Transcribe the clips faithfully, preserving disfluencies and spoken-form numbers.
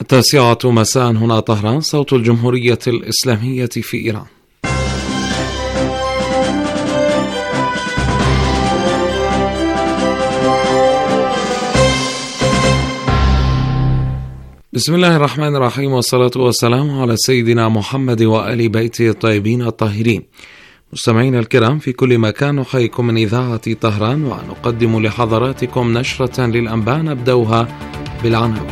التاسعة مساء هنا طهران، صوت الجمهورية الإسلامية في إيران. بسم الله الرحمن الرحيم، والصلاة والسلام على سيدنا محمد وآل بيته الطيبين الطاهرين. مستمعينا الكرام في كل مكان، نحييكم من إذاعة طهران ونقدم لحضراتكم نشرة للأنباء نبدأها بالعناوين.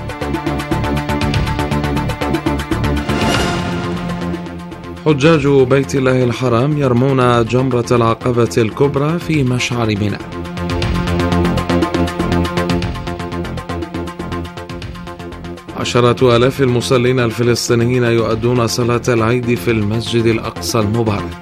حجاج بيت الله الحرام يرمون جمرة العقبة الكبرى في مشعر منى. عشرة آلاف المصلين الفلسطينيين يؤدون صلاة العيد في المسجد الأقصى المبارك.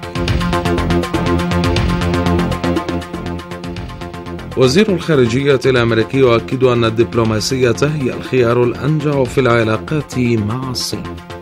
وزير الخارجية الأمريكي يؤكد أن الدبلوماسية هي الخيار الأنجع في العلاقات مع الصين.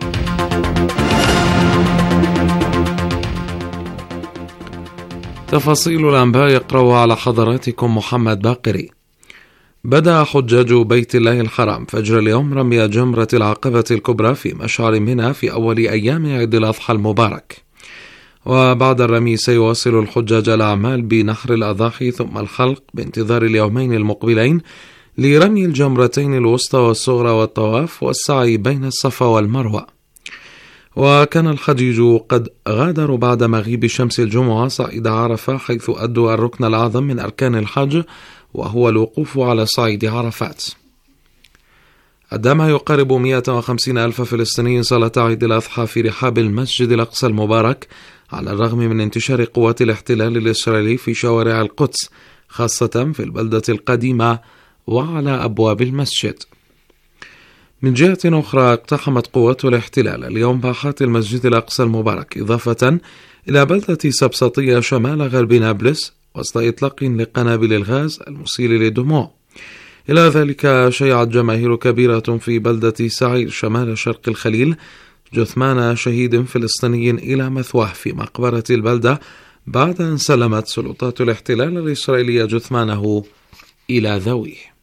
تفاصيل الأنباء يقرأ على حضراتكم محمد باقري. بدأ حجاج بيت الله الحرام فجر اليوم رمي جمرة العقبة الكبرى في مشعر منى في أول أيام عيد الأضحى المبارك، وبعد الرمي سيواصل الحجاج الأعمال بنحر الأضاحي ثم الحلق بانتظار اليومين المقبلين لرمي الجمرتين الوسطى والصغرى والطواف والسعي بين الصفا والمروة. وكان الحجيج قد غادروا بعد مغيب شمس الجمعة صعيد عرفة، حيث أدوا الركن الأعظم من أركان الحج وهو الوقوف على صعيد عرفات. أدى ما يقارب مئة وخمسين ألف فلسطيني صلاة عيد الأضحى في رحاب المسجد الأقصى المبارك، على الرغم من انتشار قوات الاحتلال الإسرائيلي في شوارع القدس، خاصة في البلدة القديمة وعلى أبواب المسجد. من جهة أخرى، اقتحمت قوات الاحتلال اليوم باحات المسجد الأقصى المبارك، إضافة إلى بلدة سبسطية شمال غرب نابلس، وسط إطلاق لقنابل الغاز المسيل للدموع. إلى ذلك شيعت جماهير كبيرة في بلدة سعير شمال شرق الخليل جثمان شهيد فلسطيني إلى مثواه في مقبرة البلدة، بعد أن سلمت سلطات الاحتلال الإسرائيلي جثمانه إلى ذويه.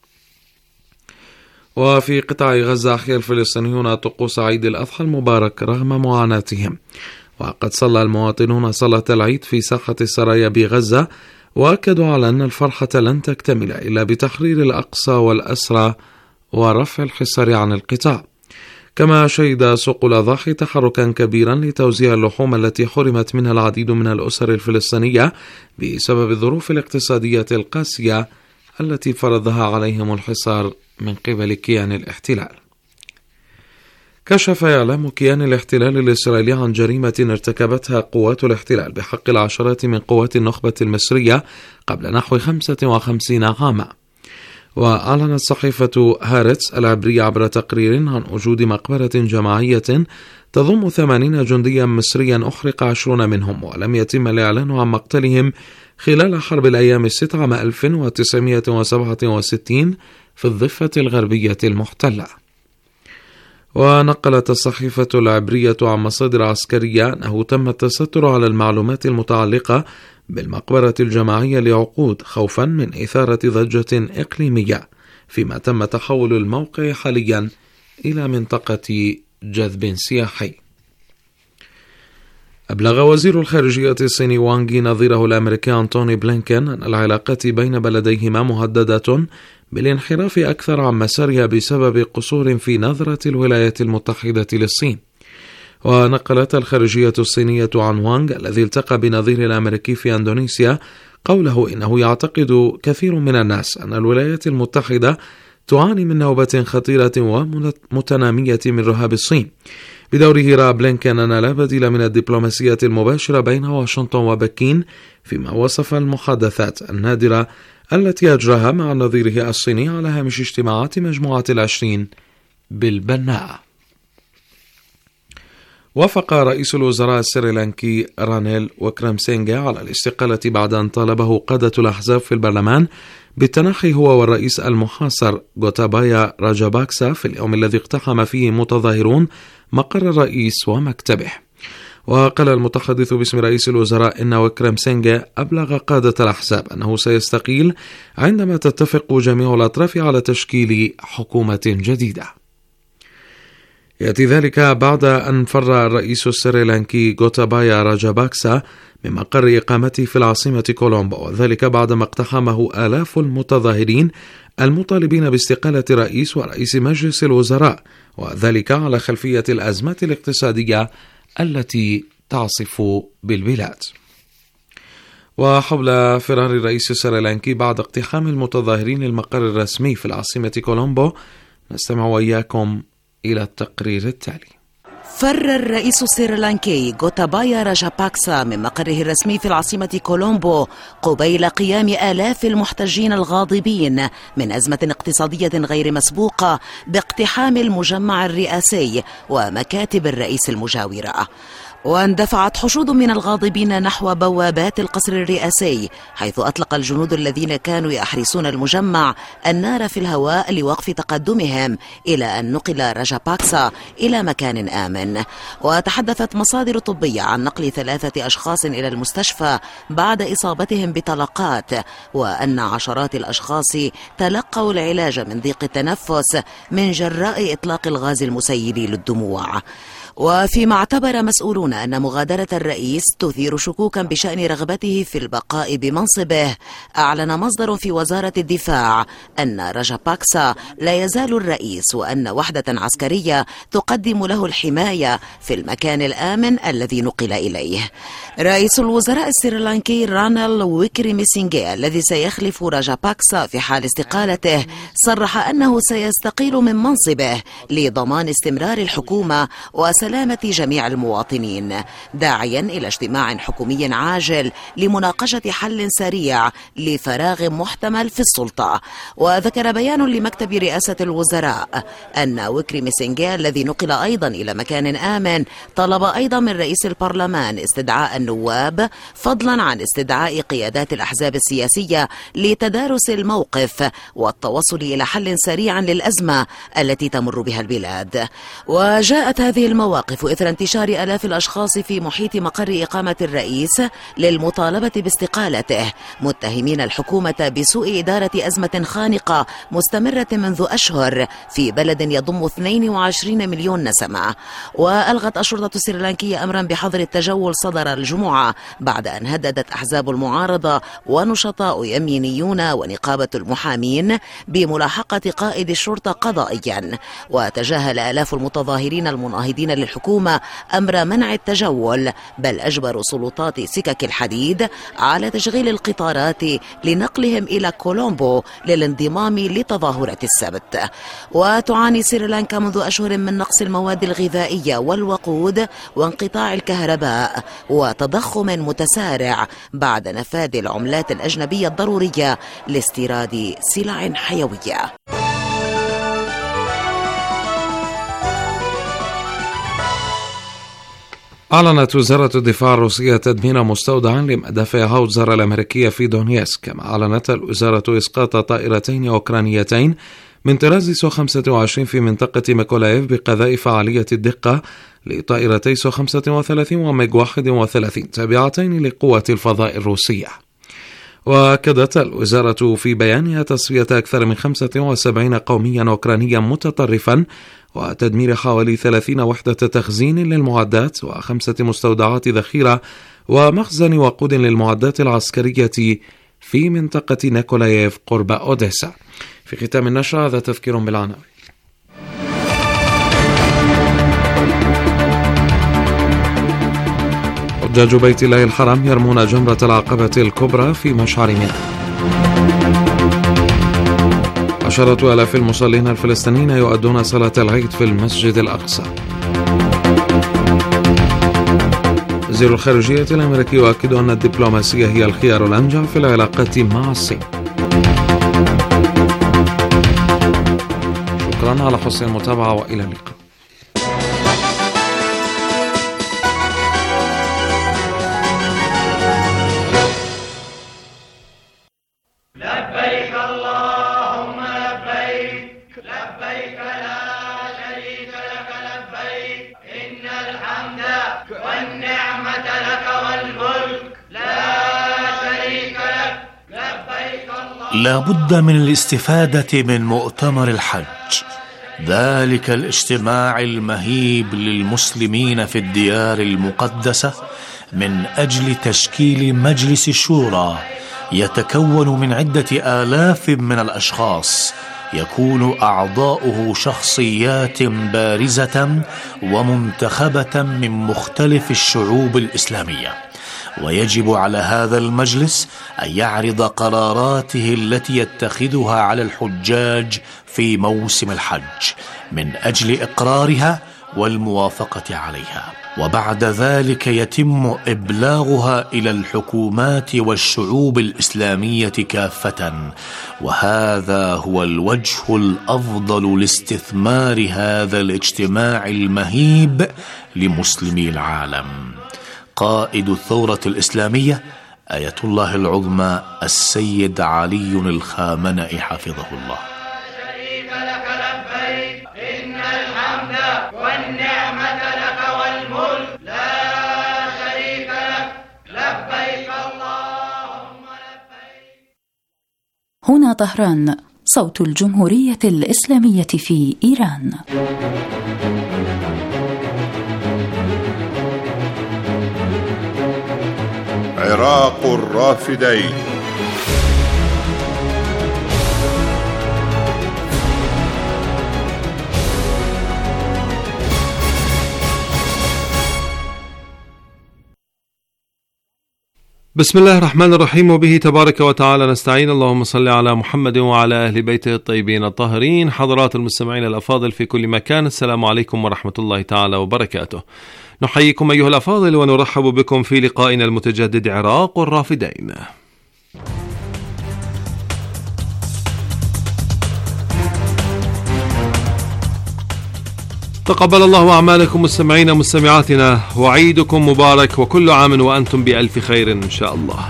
وفي قطاع غزة أحيا الفلسطينيون طقوس عيد الأضحى المبارك رغم معاناتهم، وقد صلى المواطنون صلاة العيد في ساحة السرايا بغزة، وأكدوا على أن الفرحة لن تكتمل إلا بتحرير الأقصى والأسرى ورفع الحصار عن القطاع. كما شهد سوق الأضاحي تحركا كبيرا لتوزيع اللحوم التي حرمت منها العديد من الأسر الفلسطينية بسبب الظروف الاقتصادية القاسية التي فرضها عليهم الحصار من قبل كيان الاحتلال. كشف إعلام كيان الاحتلال الإسرائيلي عن جريمة ارتكبتها قوات الاحتلال بحق العشرات من قوات النخبة المصرية قبل نحو خمسة وخمسين عاما. وأعلنت صحيفة هارتس العبرية عبر تقرير عن وجود مقبرة جماعية تضم ثمانين جنديا مصريا أحرق عشرون منهم، ولم يتم الإعلان عن مقتلهم خلال حرب الأيام الست عام ألف وتسعمئة وسبعة وستين في الضفة الغربية المحتلة. ونقلت الصحيفة العبرية عن مصادر عسكرية أنه تم التستر على المعلومات المتعلقة بالمقبرة الجماعية لعقود، خوفا من إثارة ضجة إقليمية، فيما تم تحول الموقع حاليا إلى منطقة جذب سياحي. أبلغ وزير الخارجية الصيني وانغ نظيره الأمريكي أنتوني بلينكن أن العلاقات بين بلديهما مهددة بالانحراف أكثر عن مسارها بسبب قصور في نظرة الولايات المتحدة للصين. ونقلت الخارجية الصينية عن وانغ الذي التقى بنظيره الأمريكي في أندونيسيا قوله إنه يعتقد كثير من الناس أن الولايات المتحدة تعاني من نوبة خطيرة ومتنامية من رهاب الصين. بدوره رأى بلينكن أن لا بديل من الدبلوماسية المباشرة بين واشنطن وبكين، فيما وصف المحادثات النادرة التي أجراها مع نظيره الصيني على هامش اجتماعات مجموعة العشرين بالبناء. وافق رئيس الوزراء السريلانكي رانيل وكرمسينغا على الاستقالة بعد أن طالبه قادة الأحزاب في البرلمان بالتنحي هو والرئيس المحاصر غوتابايا راجاباكسا في اليوم الذي اقتحم فيه متظاهرون مقر الرئيس ومكتبه. وقال المتحدث باسم رئيس الوزراء إن وكرمسينغا أبلغ قادة الأحزاب أنه سيستقيل عندما تتفق جميع الأطراف على تشكيل حكومة جديدة. يأتي ذلك بعد أن فر الرئيس السريلانكي غوتابايا راجاباكسا من مقر إقامته في العاصمة كولومبو، وذلك بعدما اقتحمه آلاف المتظاهرين المطالبين باستقالة الرئيس ورئيس مجلس الوزراء، وذلك على خلفية الأزمات الاقتصادية التي تعصف بالبلاد. وحول فرار الرئيس السريلانكي بعد اقتحام المتظاهرين المقر الرسمي في العاصمة كولومبو، نستمع وإياكم إلى التقرير التالي. فر الرئيس السريلانكي غوتابايا راجاباكسا من مقره الرسمي في العاصمة كولومبو قبيل قيام آلاف المحتجين الغاضبين من أزمة اقتصادية غير مسبوقة باقتحام المجمع الرئاسي ومكاتب الرئيس المجاورة. واندفعت حشود من الغاضبين نحو بوابات القصر الرئاسي، حيث أطلق الجنود الذين كانوا يحرسون المجمع النار في الهواء لوقف تقدمهم، إلى أن نقل راجاباكسا إلى مكان آمن. وتحدثت مصادر طبية عن نقل ثلاثة أشخاص إلى المستشفى بعد إصابتهم بطلقات، وأن عشرات الأشخاص تلقوا العلاج من ضيق التنفس من جراء إطلاق الغاز المسيل للدموع. وفيما اعتبر مسؤولون أن مغادرة الرئيس تثير شكوكا بشأن رغبته في البقاء بمنصبه، أعلن مصدر في وزارة الدفاع أن راجاباكسا لا يزال الرئيس، وأن وحدة عسكرية تقدم له الحماية في المكان الآمن الذي نقل إليه. رئيس الوزراء السريلانكي رانيل ويكريميسينغي الذي سيخلف راجاباكسا في حال استقالته صرح أنه سيستقيل من منصبه لضمان استمرار الحكومة وسلامة جميع المواطنين، داعيا إلى اجتماع حكومي عاجل لمناقشة حل سريع لفراغ محتمل في السلطة. وذكر بيان لمكتب رئاسة الوزراء أن ويكريميسينغي الذي نقل أيضا إلى مكان آمن طلب أيضا من رئيس البرلمان استدعاء النواب، فضلا عن استدعاء قيادات الأحزاب السياسية لتدارس الموقف والتوصل إلى حل سريع للأزمة التي تمر بها البلاد. وجاءت هذه المواقف إثر انتشار آلاف الأشخاص في محيط مقر إقامة الرئيس للمطالبة باستقالته، متهمين الحكومة بسوء إدارة أزمة خانقة مستمرة منذ أشهر في بلد يضم اثنين وعشرين مليون نسمة. وألغت الشرطة السريلانكية أمرا بحظر التجول صدر الجمعة بعد أن هددت أحزاب المعارضة ونشطاء يمينيون ونقابة المحامين بملاحقة قائد الشرطة قضائيا. وتجاهل آلاف المتظاهرين المناهضين للحكومة أمر منع التجول، بل أجبروا سلطات سكك الحديد على تشغيل القطارات لنقلهم إلى كولومبو للانضمام لتظاهرة السبت. وتعاني سريلانكا منذ أشهر من نقص المواد الغذائية والوقود وانقطاع الكهرباء وتضخم متسارع بعد نفاذ العملات الأجنبية الضرورية لاستيراد سلع حيوية. أعلنت وزارة الدفاع الروسية تدمير مستودعا لمدافع هاوتزر الأمريكية في دونيسك، كما أعلنت الوزارة إسقاط طائرتين أوكرانيتين من طراز سو خمسة وعشرين في منطقة ميكولايف بقذائف عالية الدقة لطائرتي سو خمسة وثلاثين وميغ واحد وثلاثين تابعتين لقوات الفضاء الروسية. وأكدت الوزارة في بيانها تصفية أكثر من خمسة وسبعين قوميا أوكرانيا متطرفا وتدمير حوالي ثلاثين وحدة تخزين للمعدات وخمسة مستودعات ذخيرة ومخزن وقود للمعدات العسكرية في منطقة نيكولايف قرب أوديسا. في ختام النشرة هذا تذكير بالعناوين. حجاج بيت الله الحرام يرمون جمرة العقبة الكبرى في مشعر منى. عشرة آلاف المصلين الفلسطينيين يؤدون صلاة العيد في المسجد الأقصى. وزير الخارجية الأمريكي يؤكد أن الدبلوماسية هي الخيار الأنجع في العلاقات مع الصين. شكرا على حسن المتابعة وإلى اللقاء. لبيك اللهم لبيك لبيك لا شريك لك لبيك إن الحمد والنعمة لك والملك لا شريك لك لبيك اللهم. لا بد من الاستفادة من مؤتمر الحج. ذلك الاجتماع المهيب للمسلمين في الديار المقدسة من أجل تشكيل مجلس الشورى يتكون من عدة آلاف من الأشخاص، يكون أعضاؤه شخصيات بارزة ومنتخبة من مختلف الشعوب الإسلامية، ويجب على هذا المجلس أن يعرض قراراته التي يتخذها على الحجاج في موسم الحج من أجل إقرارها والموافقة عليها، وبعد ذلك يتم إبلاغها إلى الحكومات والشعوب الإسلامية كافة. وهذا هو الوجه الأفضل لاستثمار هذا الاجتماع المهيب لمسلمي العالم. قائد الثورة الإسلامية آية الله العظمى السيد علي الخامنئي حفظه الله. شريك لك لبيك إن الحمد والنعمة لك والملك لا شريك لك لبيك اللهم لبيك. هنا طهران، صوت الجمهورية الإسلامية في إيران. عراق الرافدين. بسم الله الرحمن الرحيم، وبه تبارك وتعالى نستعين. اللهم صل على محمد وعلى أهل بيته الطيبين الطاهرين. حضرات المستمعين الأفاضل في كل مكان، السلام عليكم ورحمة الله تعالى وبركاته. نحييكم أيها الأفاضل ونرحب بكم في لقائنا المتجدد عراق الرافدين. تقبل الله أعمالكم مستمعين مستمعاتنا، وعيدكم مبارك، وكل عام وأنتم بألف خير إن شاء الله.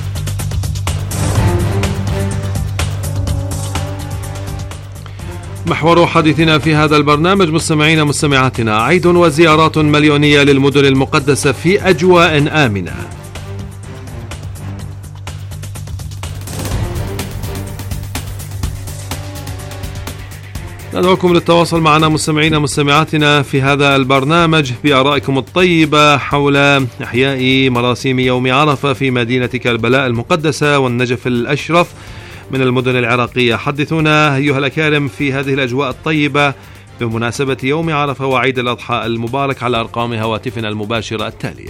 محور حديثنا في هذا البرنامج مستمعين مستمعاتنا عيد وزيارات مليونية للمدن المقدسة في أجواء آمنة. ندعوكم للتواصل معنا مستمعين مستمعاتنا في هذا البرنامج بآرائكم الطيبة حول إحياء مراسيم يوم عرفة في مدينة كربلاء المقدسة والنجف الأشرف من المدن العراقية. حدثونا أيها الأكارم في هذه الأجواء الطيبة بمناسبة يوم عرفة وعيد الأضحى المبارك على أرقام هواتفنا المباشرة التالية: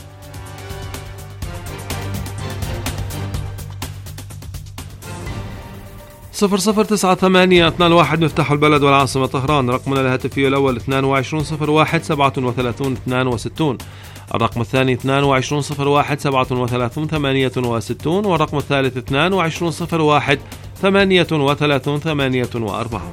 صفر صفر تسعة ثمانية اثنان واحد مفتاح البلد والعاصمة طهران. رقمنا الهاتفي الأول اثنان وعشرين صفر واحد سبعة وثلاثين اثنان وستين، الرقم الثاني اثنان وعشرين صفر واحد سبعة وثلاثين ثمانية وستين، والرقم الثالث اثنان وعشرين صفر واحد ثمانية وثلاثين ثمانية وأربعين.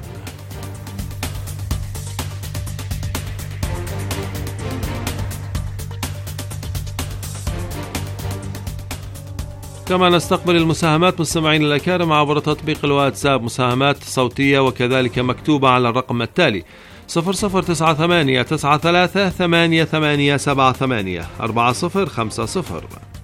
كما نستقبل المساهمات مستمعين الأكارم عبر تطبيق الواتساب، مساهمات صوتية وكذلك مكتوبة على الرقم التالي صفر صفر تسعة ثمانية تسعة ثلاثة ثمانية ثمانية سبعة ثمانية أربعة صفر خمسة صفر.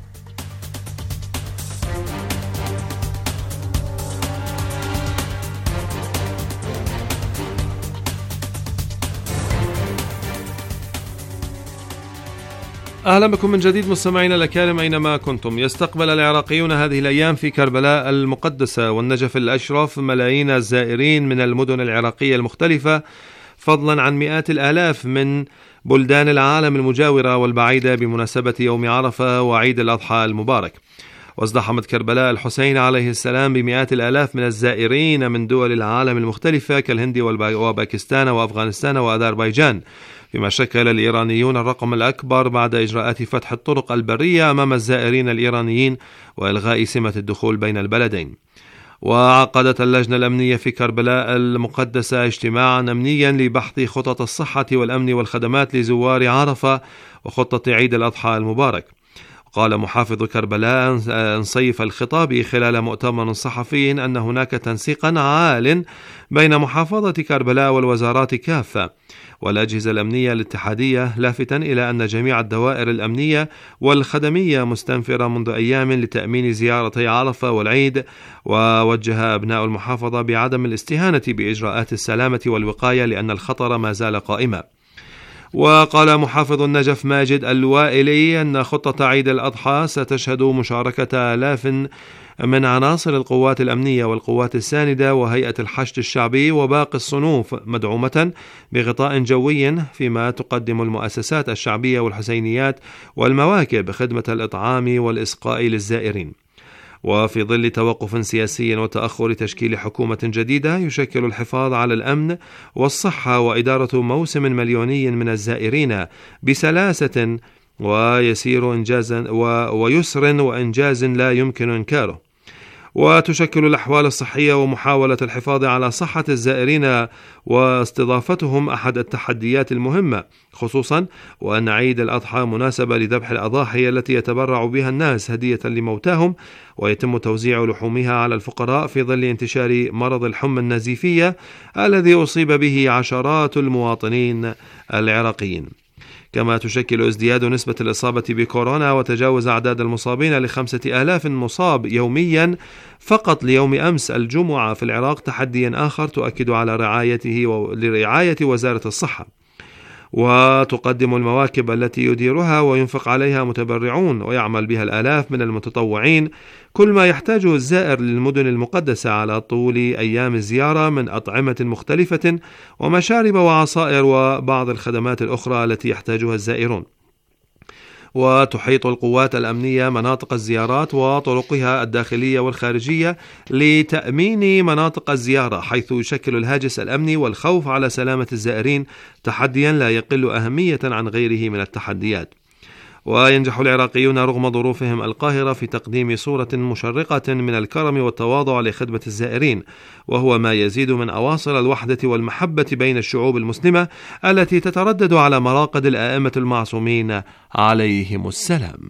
أهلا بكم من جديد مستمعينا الأكارم أينما كنتم. يستقبل العراقيون هذه الأيام في كربلاء المقدسة والنجف الأشرف ملايين الزائرين من المدن العراقية المختلفة، فضلا عن مئات الآلاف من بلدان العالم المجاورة والبعيدة بمناسبة يوم عرفة وعيد الأضحى المبارك. وازدحمت كربلاء الحسين عليه السلام بمئات الآلاف من الزائرين من دول العالم المختلفة كالهند وباكستان وأفغانستان وأذربيجان، بما شكل الإيرانيون الرقم الأكبر بعد إجراءات فتح الطرق البرية أمام الزائرين الإيرانيين وإلغاء سمة الدخول بين البلدين. وعقدت اللجنة الأمنية في كربلاء المقدسة اجتماعا أمنيا لبحث خطط الصحة والأمن والخدمات لزوار عرفة وخطة عيد الأضحى المبارك. قال محافظ كربلاء نصيف الخطابي خلال مؤتمر صحفي أن هناك تنسيقا عال بين محافظة كربلاء والوزارات كافة والأجهزة الأمنية الاتحادية، لافتا إلى أن جميع الدوائر الأمنية والخدمية مستنفرة منذ أيام لتأمين زيارتي عرفة والعيد، ووجه أبناء المحافظة بعدم الاستهانة بإجراءات السلامة والوقاية لأن الخطر ما زال قائما. وقال محافظ النجف ماجد الوائلي أن خطة عيد الأضحى ستشهد مشاركة آلاف من عناصر القوات الأمنية والقوات الساندة وهيئة الحشد الشعبي وباقي الصنوف، مدعومة بغطاء جوي، فيما تقدم المؤسسات الشعبية والحسينيات والمواكب خدمة الإطعام والإسقاء للزائرين. وفي ظل توقف سياسي وتأخر تشكيل حكومة جديدة، يشكل الحفاظ على الأمن والصحة وإدارة موسم مليوني من الزائرين بسلاسة ويسير إنجازا ويسر وإنجاز لا يمكن إنكاره. وتشكل الأحوال الصحية ومحاولة الحفاظ على صحة الزائرين واستضافتهم أحد التحديات المهمة، خصوصا وأن عيد الأضحى مناسبة لذبح الأضاحي التي يتبرع بها الناس هدية لموتاهم، ويتم توزيع لحومها على الفقراء في ظل انتشار مرض الحمى النزيفية الذي أصيب به عشرات المواطنين العراقيين. كما تشكل ازدياد نسبة الإصابة بكورونا وتجاوز أعداد المصابين لخمسة آلاف مصاب يوميا فقط ليوم أمس الجمعة في العراق تحديا آخر تؤكد على رعايته ولرعاية وزارة الصحة. وتقدم المواكب التي يديرها وينفق عليها متبرعون ويعمل بها الآلاف من المتطوعين كل ما يحتاجه الزائر للمدن المقدسة على طول أيام الزيارة من أطعمة مختلفة ومشارب وعصائر وبعض الخدمات الأخرى التي يحتاجها الزائرون. وتحيط القوات الأمنية مناطق الزيارات وطرقها الداخلية والخارجية لتأمين مناطق الزيارة، حيث يشكل الهاجس الأمني والخوف على سلامة الزائرين تحديا لا يقل أهمية عن غيره من التحديات. وينجح العراقيون رغم ظروفهم القاهرة في تقديم صورة مشرقة من الكرم والتواضع لخدمة الزائرين، وهو ما يزيد من أواصر الوحدة والمحبة بين الشعوب المسلمة التي تتردد على مراقد الآئمة المعصومين عليهم السلام.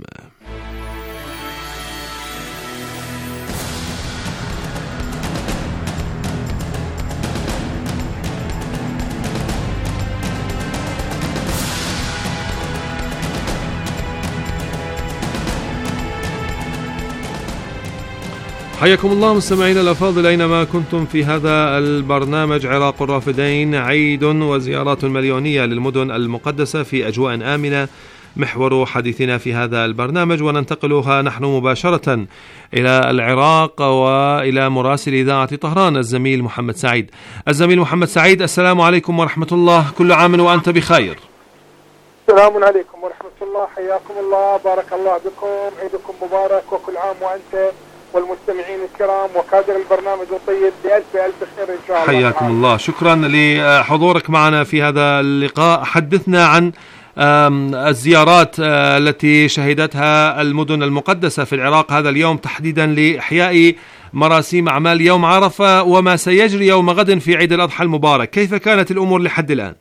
حياكم الله مستمعينا الأفاضل أينما كنتم في هذا البرنامج عراق الرافدين، عيد وزيارات مليونية للمدن المقدسة في أجواء آمنة، محور حديثنا في هذا البرنامج، وننتقلها نحن مباشرة إلى العراق وإلى مراسل إذاعة طهران الزميل محمد سعيد. الزميل محمد سعيد، السلام عليكم ورحمة الله، كل عام وأنت بخير. السلام عليكم ورحمة الله، حياكم الله، بارك الله بكم، عيدكم مبارك وكل عام وأنت والمستمعين الكرام وكادر البرنامج الطيب بألف ألف خير إن شاء الله. حياكم الله، شكرا لحضورك معنا في هذا اللقاء. حدثنا عن الزيارات التي شهدتها المدن المقدسة في العراق هذا اليوم تحديدا لإحياء مراسيم أعمال يوم عرفة وما سيجري يوم غد في عيد الأضحى المبارك، كيف كانت الأمور لحد الآن؟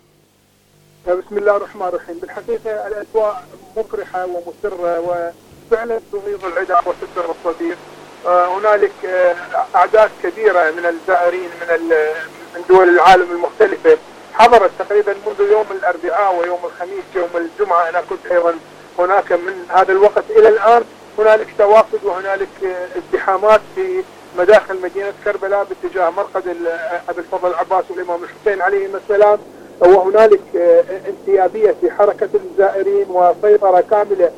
بسم الله الرحمن الرحيم. بالحقيقة الأجواء مفرحة ومسرة وفعلا تغيظ العدا وتسر الصديق. هنالك أعداد كبيرة من الزائرين من من دول العالم المختلفة حضرت تقريبا منذ يوم الأربعاء ويوم الخميس يوم الجمعة. أنا كنت أيضا هناك من هذا الوقت إلى الآن. هنالك توافد وهنالك ازدحامات في مداخل مدينة كربلاء باتجاه مرقد أبي الفضل العباس والإمام الحسين عليهم السلام، وهنالك انسيابية في حركة الزائرين وسيطرة كاملة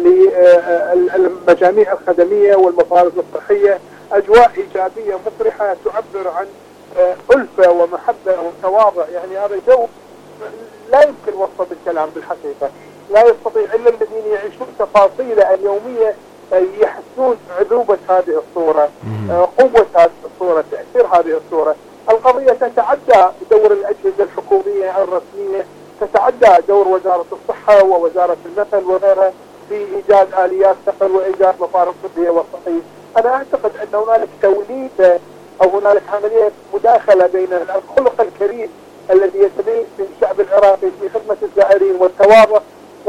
للمجاميع الخدمية والمفارز الصحية. أجواء إيجابية مفرحة تعبر عن ألفة ومحبة وتواضع، يعني هذا جو لا يمكن وصفه بالكلام. بالحقيقة لا يستطيع إلا الذين يعيشون تفاصيله اليومية يحسون عذوبة هذه الصورة، قوة هذه الصورة، تأثير هذه الصورة. القضية تتعدى دور الأجهزة الحكومية الرسمية، تتعدى دور وزارة الصحة ووزارة النقل وغيرها في إيجاد آليات نقل وإيجاد مفارق طبية وصحية. أنا أعتقد أن هنالك توليد أو هنالك عملية مداخلة بين الخلق الكريم الذي يتميز في الشعب العراقي في خدمة الزائرين والتواضع،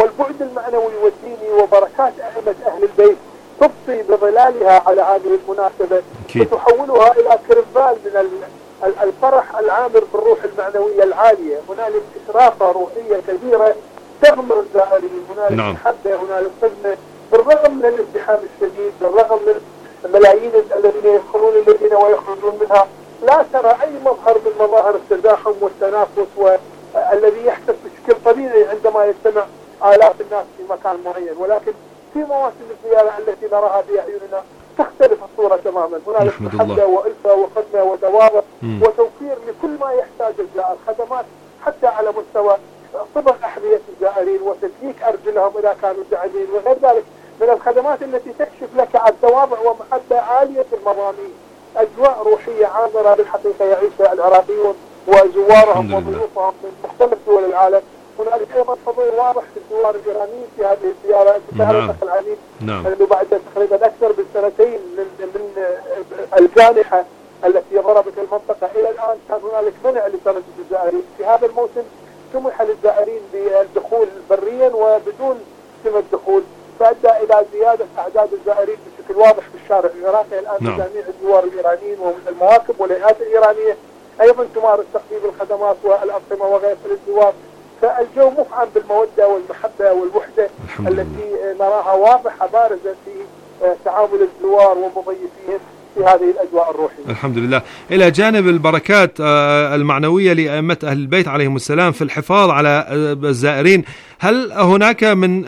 والبعد المعنوي والديني وبركات أئمة أهل البيت تبطي بظلالها على هذه المناسبة وتحولها إلى كربال من الفرح العامر بالروح المعنوية العالية. هنالك إشراقة روحية كبيرة تغمر الزائرين، هنالك نعم. محبة، هنالك حزن، بالرغم من الازدحام الشديد، بالرغم من الملايين الذين يدخلون الذين ويخرجون منها، لا ترى أي مظهر من مظاهر التزاحم والتنافس والذي يحدث بشكل طبيعي عندما يجتمع آلاف الناس في مكان معين. ولكن في مواسم الزيارة التي نراها بأعيننا تختلف الصورة تماما. هنالك محبة وألفة وخدمة وتواضع وتوفير لكل ما يحتاج الزائر، خدمات حتى على مستوى صبغ أحذية الزائرين وتسليك أرجلهم إذا كانوا جاهزين وغير ذلك من الخدمات التي تكشف لك عن تواضع ومحبة عالية المضامين. أجواء روحية عامرة بالحقيقة يعيشها العراقيون وزوارهم وضيوفهم من مختلف دول العالم. هنالك أيضا حضور واضح في الزوار الإيرانيين في هذه الزيارة. تعرف أخي العزيز أنه بعد تقريبا أكثر من سنتين من من الجانحة التي ضربت المنطقة إلى الآن كان هنالك منع لتردد الزائرين. في هذا الموسم سمح للزائرين بالدخول بريا وبدون سمة الدخول، فأدى إلى زيادة أعداد الزائرين بشكل واضح في الشارع العراقي. الآن نعم. جميع الزوار الإيرانيين والمواكب والهيئات الإيرانية أيضا تمارس تقديم الخدمات والأطعمة وغيرها للزوار. فالجو مفعم بالمودة والمحبة والوحدة التي نراها واضحة بارزة في تعامل الزوار ومضيفيهم في هذه الأجواء الروحية. الحمد لله. إلى جانب البركات المعنوية لأئمة أهل البيت عليهم السلام في الحفاظ على الزائرين، هل هناك من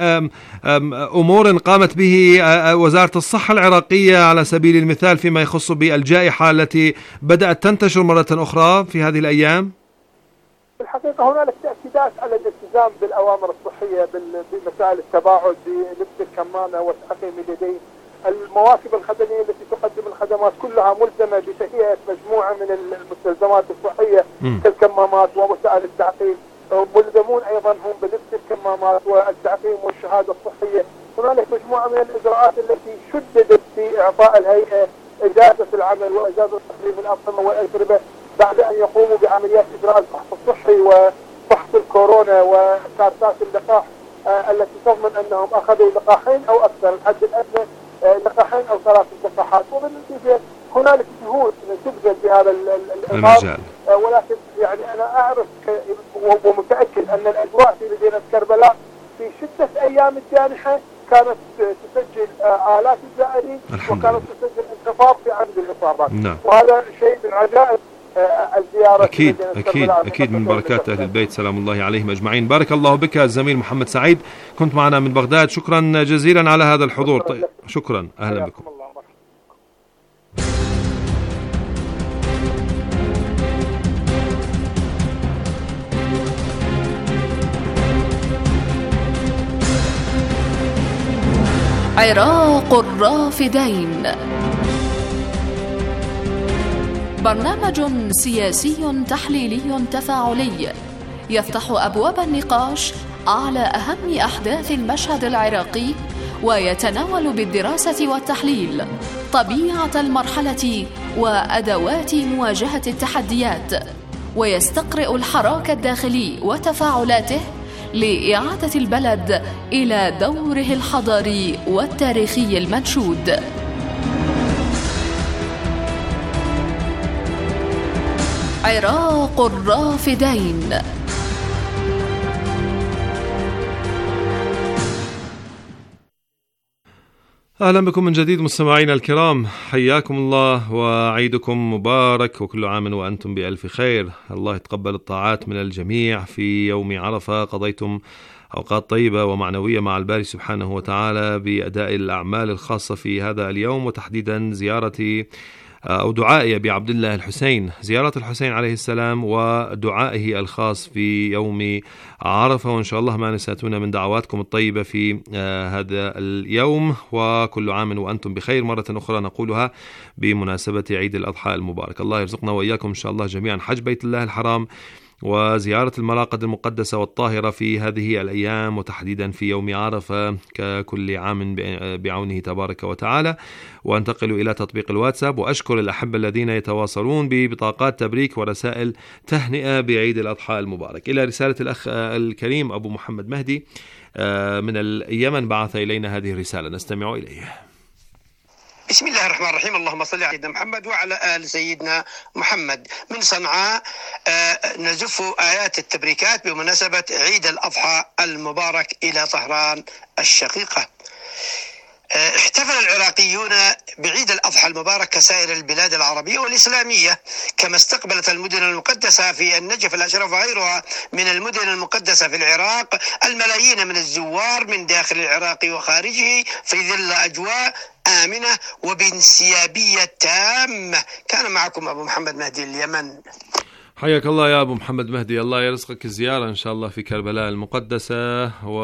أمور قامت به وزارة الصحة العراقية على سبيل المثال فيما يخص بالجائحة التي بدأت تنتشر مرة أخرى في هذه الأيام؟ في الحقيقة هنالك تأكيدات على الالتزام بالأوامر الصحية بمسائل التباعد، بلبس الكمامة وتعقيم اليدين. المواكب الخدمية التي تقدم الخدمات كلها ملزمة بتهيئة مجموعة من المستلزمات الصحية كالكمامات ووسائل التعقيم. ملزمون أيضا هم بلبس الكمامات والتعقيم والشهادة الصحية. هنالك مجموعة من الإجراءات التي شددت في إعطاء الهيئة إجازة العمل وإجازة تقديم الأطعمة والأشربة بعد أن يقوموا بعمليات إجراء الفحص الصحي وفحص الكورونا وكارتات اللقاح التي تضمن أنهم أخذوا لقاحين أو أكثر، الحد الأدنى لقاحين أو ثلاث لقاحات. وبالنتيجة هنالك جهود تبذل بهذا الإطار، ولكن يعني أنا أعرف ومتأكد أن الأجواء في مدينة كربلاء في شدة أيام الجانحة كانت تسجل آلاف الزائرين وكانت تسجل انخفاض في عدد الإصابات. نعم. وهذا شيء من عجائب الزيارة. أكيد أكيد أكيد من بركات أهل البيت سلام الله عليهم أجمعين. بارك الله بك الزميل محمد سعيد، كنت معنا من بغداد، شكرا جزيلا على هذا الحضور. طيب. شكرا، أهلا بكم. عراق الرافدين، برنامج سياسي تحليلي تفاعلي يفتح أبواب النقاش على أهم أحداث المشهد العراقي، ويتناول بالدراسة والتحليل طبيعة المرحلة وأدوات مواجهة التحديات، ويستقرئ الحراك الداخلي وتفاعلاته لإعادة البلد إلى دوره الحضاري والتاريخي المنشود. عراق الرافدين. أهلا بكم من جديد مستمعينا الكرام، حياكم الله وعيدكم مبارك وكل عام وأنتم بألف خير. الله يتقبل الطاعات من الجميع في يوم عرفة، قضيتم أوقات طيبة ومعنوية مع الباري سبحانه وتعالى بأداء الأعمال الخاصة في هذا اليوم، وتحديدا زيارة أو دعائي بعبد الله الحسين، زيارة الحسين عليه السلام ودعائه الخاص في يوم عرفة. وإن شاء الله ما نسيتونا من دعواتكم الطيبة في هذا اليوم، وكل عام وأنتم بخير مرة أخرى نقولها بمناسبة عيد الأضحى المبارك. الله يرزقنا وإياكم إن شاء الله جميعا حج بيت الله الحرام وزيارة المراقد المقدسة والطاهرة في هذه الأيام، وتحديدا في يوم عرفة ككل عام بعونه تبارك وتعالى. وانتقل إلى تطبيق الواتساب، وأشكر الأحبة الذين يتواصلون ببطاقات تبريك ورسائل تهنئة بعيد الأضحى المبارك. إلى رسالة الأخ الكريم أبو محمد مهدي، من اليمن بعث إلينا هذه الرسالة، نستمع إليه. بسم الله الرحمن الرحيم. اللهم صل على سيدنا محمد وعلى آل سيدنا محمد. من صنعاء نزف آيات التبريكات بمناسبة عيد الأضحى المبارك إلى طهران الشقيقة. احتفل العراقيون بعيد الأضحى المبارك كسائر البلاد العربية والإسلامية، كما استقبلت المدن المقدسة في النجف الأشرف وغيرها من المدن المقدسة في العراق الملايين من الزوار من داخل العراق وخارجه في ظل أجواء آمنة وبانسيابية تامة. كان معكم أبو محمد مهدي اليمن. حياك الله يا أبو محمد مهدي، الله يرزقك الزيارة إن شاء الله في كربلاء المقدسة، و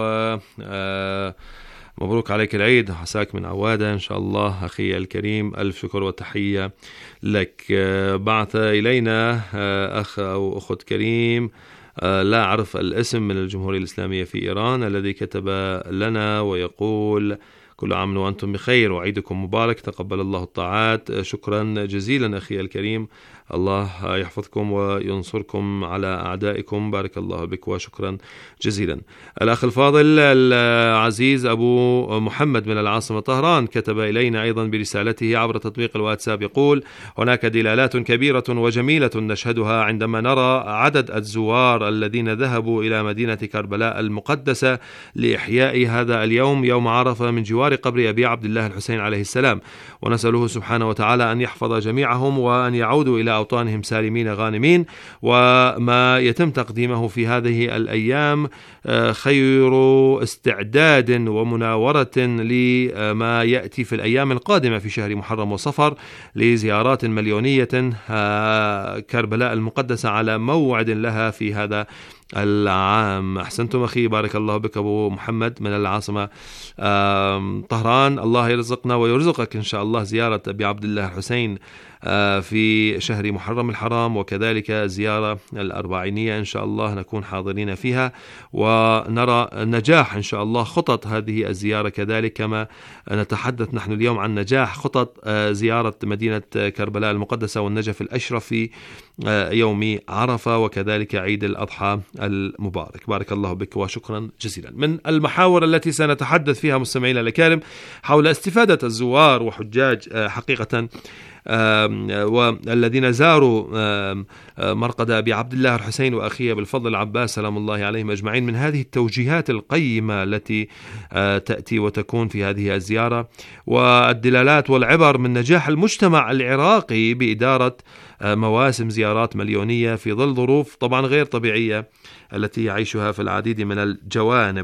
مبروك عليك العيد، عساك من عوادة إن شاء الله أخي الكريم. ألف شكر وتحية لك. بعث إلينا أخ أو أخت كريم لا أعرف الاسم من الجمهورية الإسلامية في إيران، الذي كتب لنا ويقول: كل عام وأنتم بخير وعيدكم مبارك، تقبل الله الطاعات. شكرا جزيلا أخي الكريم، الله يحفظكم وينصركم على أعدائكم، بارك الله بك وشكرا جزيلا. الأخ الفاضل العزيز أبو محمد من العاصمة طهران كتب إلينا أيضا برسالته عبر تطبيق الواتساب، يقول: هناك دلالات كبيرة وجميلة نشهدها عندما نرى عدد الزوار الذين ذهبوا إلى مدينة كربلاء المقدسة لإحياء هذا اليوم، يوم عرفة، من جوار قبر أبي عبد الله الحسين عليه السلام، ونسأله سبحانه وتعالى أن يحفظ جميعهم وأن يعودوا إلى أوطانهم سالمين غانمين. وما يتم تقديمه في هذه الأيام خير استعداد ومناورة لما يأتي في الأيام القادمة في شهر محرم وصفر لزيارات مليونية كربلاء المقدسة على موعد لها في هذا العام. أحسنتم أخي، بارك الله بك أبو محمد من العاصمة طهران. الله يرزقنا ويرزقك إن شاء الله زيارة أبي عبد الله الحسين في شهر محرم الحرام، وكذلك زيارة الأربعينية إن شاء الله نكون حاضرين فيها، ونرى نجاح إن شاء الله خطط هذه الزيارة كذلك، كما نتحدث نحن اليوم عن نجاح خطط زيارة مدينة كربلاء المقدسة والنجف الأشرف في يوم عرفة وكذلك عيد الأضحى المبارك. بارك الله بك وشكرا جزيلا. من المحاور التي سنتحدث فيها مستمعينا الكرام حول استفادة الزوار وحجاج حقيقة والذين زاروا مرقد أبي عبد الله الحسين وأخيه بالفضل العباس سلام الله عليهم أجمعين من هذه التوجيهات القيمة التي تأتي وتكون في هذه الزيارة، والدلالات والعبر من نجاح المجتمع العراقي بإدارة مواسم زيارات مليونية في ظل ظروف طبعا غير طبيعية التي يعيشها في العديد من الجوانب.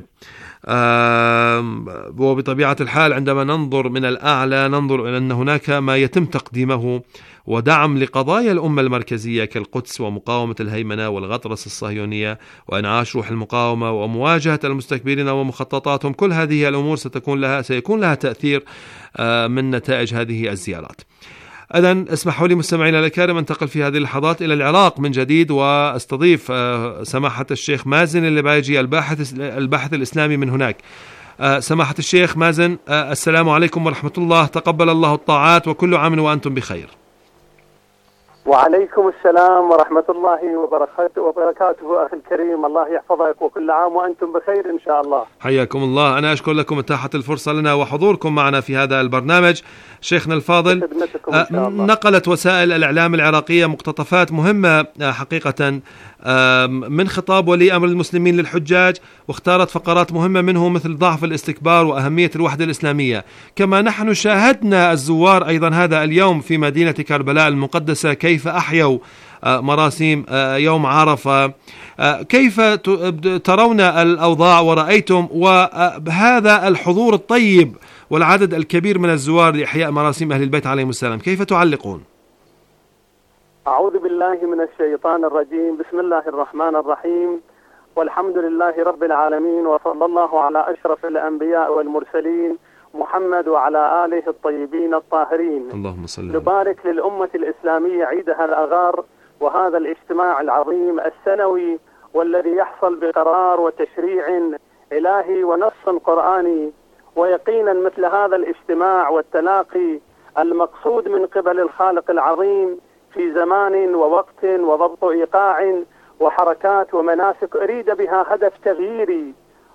وبطبيعة الحال عندما ننظر من الأعلى ننظر إلى أن هناك ما يتم تقديمه ودعم لقضايا الأمة المركزية كالقدس ومقاومة الهيمنة والغطرسة الصهيونية وإنعاش روح المقاومة ومواجهة المستكبرين ومخططاتهم. كل هذه الأمور ستكون لها سيكون لها تأثير من نتائج هذه الزيارات. إذن اسمحوا لي مستمعينا الكرام انتقل في هذه اللحظات إلى العراق من جديد، واستضيف سماحة الشيخ مازن اللبايجي الباحث الباحث الإسلامي من هناك. سماحة الشيخ مازن، السلام عليكم ورحمة الله، تقبل الله الطاعات وكل عام وأنتم بخير. وعليكم السلام ورحمة الله وبركاته وبركاته أخي الكريم، الله يحفظك وكل عام وأنتم بخير إن شاء الله. حياكم الله. أنا أشكر لكم إتاحة الفرصة لنا وحضوركم معنا في هذا البرنامج. شيخنا الفاضل، نقلت وسائل الإعلام العراقية مقتطفات مهمة حقيقة من خطاب ولي أمر المسلمين للحجاج، واختارت فقرات مهمة منه مثل ضعف الاستكبار وأهمية الوحدة الإسلامية. كما نحن شاهدنا الزوار أيضا هذا اليوم في مدينة كربلاء المقدسة كيف أحيوا مراسيم يوم عرفة. كيف ترون الأوضاع ورأيتم وهذا الحضور الطيب والعدد الكبير من الزوار لإحياء مراسيم أهل البيت عليهم السلام، كيف تعلقون؟ أعوذ بالله من الشيطان الرجيم، بسم الله الرحمن الرحيم، والحمد لله رب العالمين، وصلى الله على أشرف الأنبياء والمرسلين محمد وعلى آله الطيبين الطاهرين. اللهم صل. نبارك للأمة الإسلامية عيدها الأغار وهذا الاجتماع العظيم السنوي والذي يحصل بقرار وتشريع إلهي ونص قرآني، ويقينا مثل هذا الاجتماع والتلاقي المقصود من قبل الخالق العظيم في زمان ووقت وضبط إيقاع وحركات ومناسك أريد بها هدف تغييري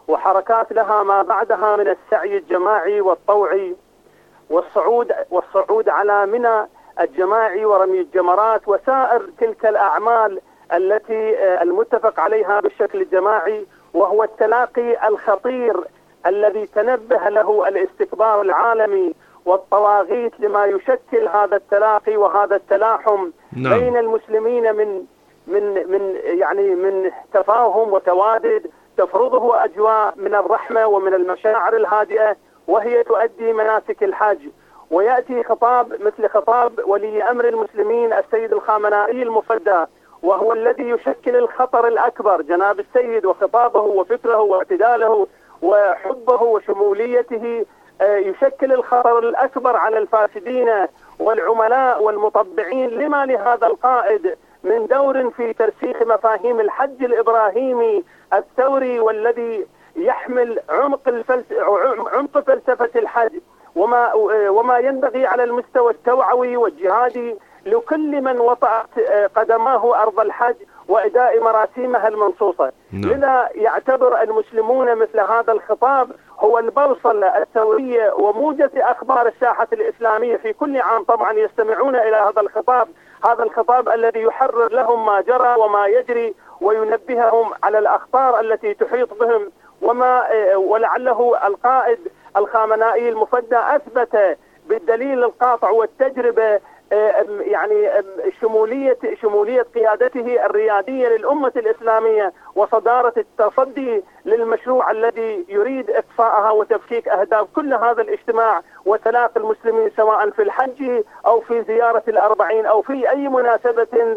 وحركات لها ما بعدها من السعي الجماعي والطوعي والصعود والصعود على منى الجماعي ورمي الجمرات وسائر تلك الأعمال التي المتفق عليها بالشكل الجماعي، وهو التلاقي الخطير الذي تنبه له الاستكبار العالمي والطواغيت لما يشكل هذا التلاقي وهذا التلاحم نعم. بين المسلمين من من من يعني من تفاهم وتوادد تفرضه أجواء من الرحمة ومن المشاعر الهادئة، وهي تؤدي مناسك الحج. ويأتي خطاب مثل خطاب ولي أمر المسلمين السيد الخامنائي المفدى، وهو الذي يشكل الخطر الأكبر، جناب السيد وخطابه وفكره واعتداله وحبه وشموليته يشكل الخطر الأكبر على الفاسدين والعملاء والمطبعين. لما لهذا القائد من دور في ترسيخ مفاهيم الحج الإبراهيمي الثوري والذي يحمل عمق الفلس... عمق فلسفة الحج وما وما ينبغي على المستوى التوعوي والجهادي لكل من وطأت قدماه أرض الحج وأداء مراسيمها المنصوصة. نعم. لذا يعتبر المسلمون مثل هذا الخطاب هو البوصلة الثورية وموجة أخبار الساحة الإسلامية في كل عام. طبعا يستمعون إلى هذا الخطاب، هذا الخطاب الذي يحرر لهم ما جرى وما يجري وينبههم على الأخطار التي تحيط بهم. وما ولعله القائد الخامنائي المفدى أثبت بالدليل القاطع والتجربة يعني شمولية شمولية قيادته الريادية للأمة الإسلامية وصدارة التصدي للمشروع الذي يريد إقصاءها وتفكيك أهداف كل هذا الاجتماع وتلاقي المسلمين سواء في الحج أو في زيارة الأربعين أو في أي مناسبة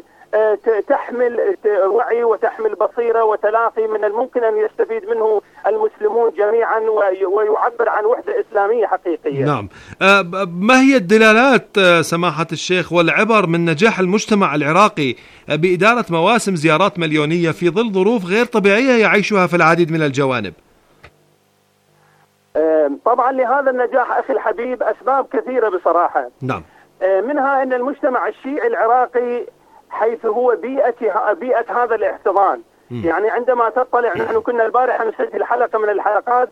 تحمل وعي وتحمل بصيرة وتلاقي من الممكن أن يستفيد منه المسلمون جميعا ويعبر عن وحدة إسلامية حقيقية. نعم. ما هي الدلالات سماحة الشيخ والعبر من نجاح المجتمع العراقي بإدارة مواسم زيارات مليونية في ظل ظروف غير طبيعية يعيشها في العديد من الجوانب؟ طبعا لهذا النجاح أخي الحبيب أسباب كثيرة بصراحة. نعم. منها أن المجتمع الشيعي العراقي حيث هو بيئة بيئة هذا الاحتضان. م. يعني عندما تطلع، نحن كنا البارحة نسجل حلقة من الحلقات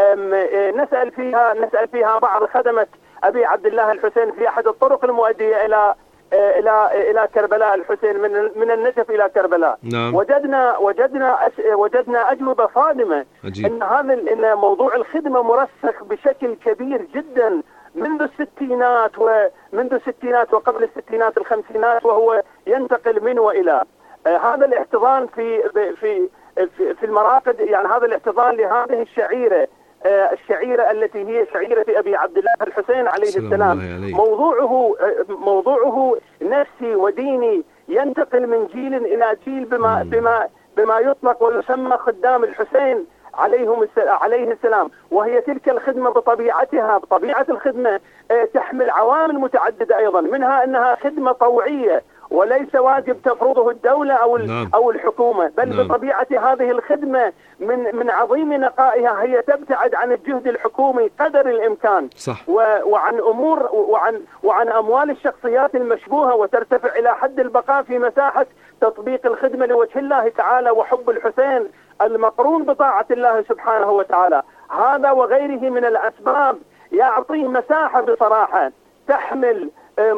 نسأل فيها نسأل فيها بعض خدمة أبي عبد الله الحسين في أحد الطرق المؤدية إلى إلى إلى كربلاء الحسين من من النجف إلى كربلاء. نعم. وجدنا وجدنا وجدنا أجوبة صادمة. عجيب. إن هذا إن موضوع الخدمة مرسخ بشكل كبير جدا منذ الستينات ومنذ الستينات وقبل الستينات الخمسينات، وهو ينتقل من وإلى. آه هذا الاحتضان في في في, في المراقد، يعني هذا الاحتضان لهذه الشعيرة آه الشعيرة التي هي شعيرة أبي عبد الله الحسين عليه السلام. موضوعه آه موضوعه نفسي وديني ينتقل من جيل إلى جيل بما بما بما يطلق ويسمى خدام الحسين عليهم عليه السلام. وهي تلك الخدمة بطبيعتها بطبيعة الخدمة تحمل عوامل متعددة أيضا، منها أنها خدمة طوعية وليس واجب تفرضه الدولة أو نعم. أو الحكومة، بل نعم. بطبيعة هذه الخدمة من من عظيم نقائها هي تبتعد عن الجهد الحكومي قدر الإمكان. صح. وعن أمور وعن وعن أموال الشخصيات المشبوهة، وترتفع إلى حد البقاء في مساحة تطبيق الخدمة لوجه الله تعالى وحب الحسين المقرون بطاعة الله سبحانه وتعالى. هذا وغيره من الأسباب يعطي مساحة بصراحة تحمل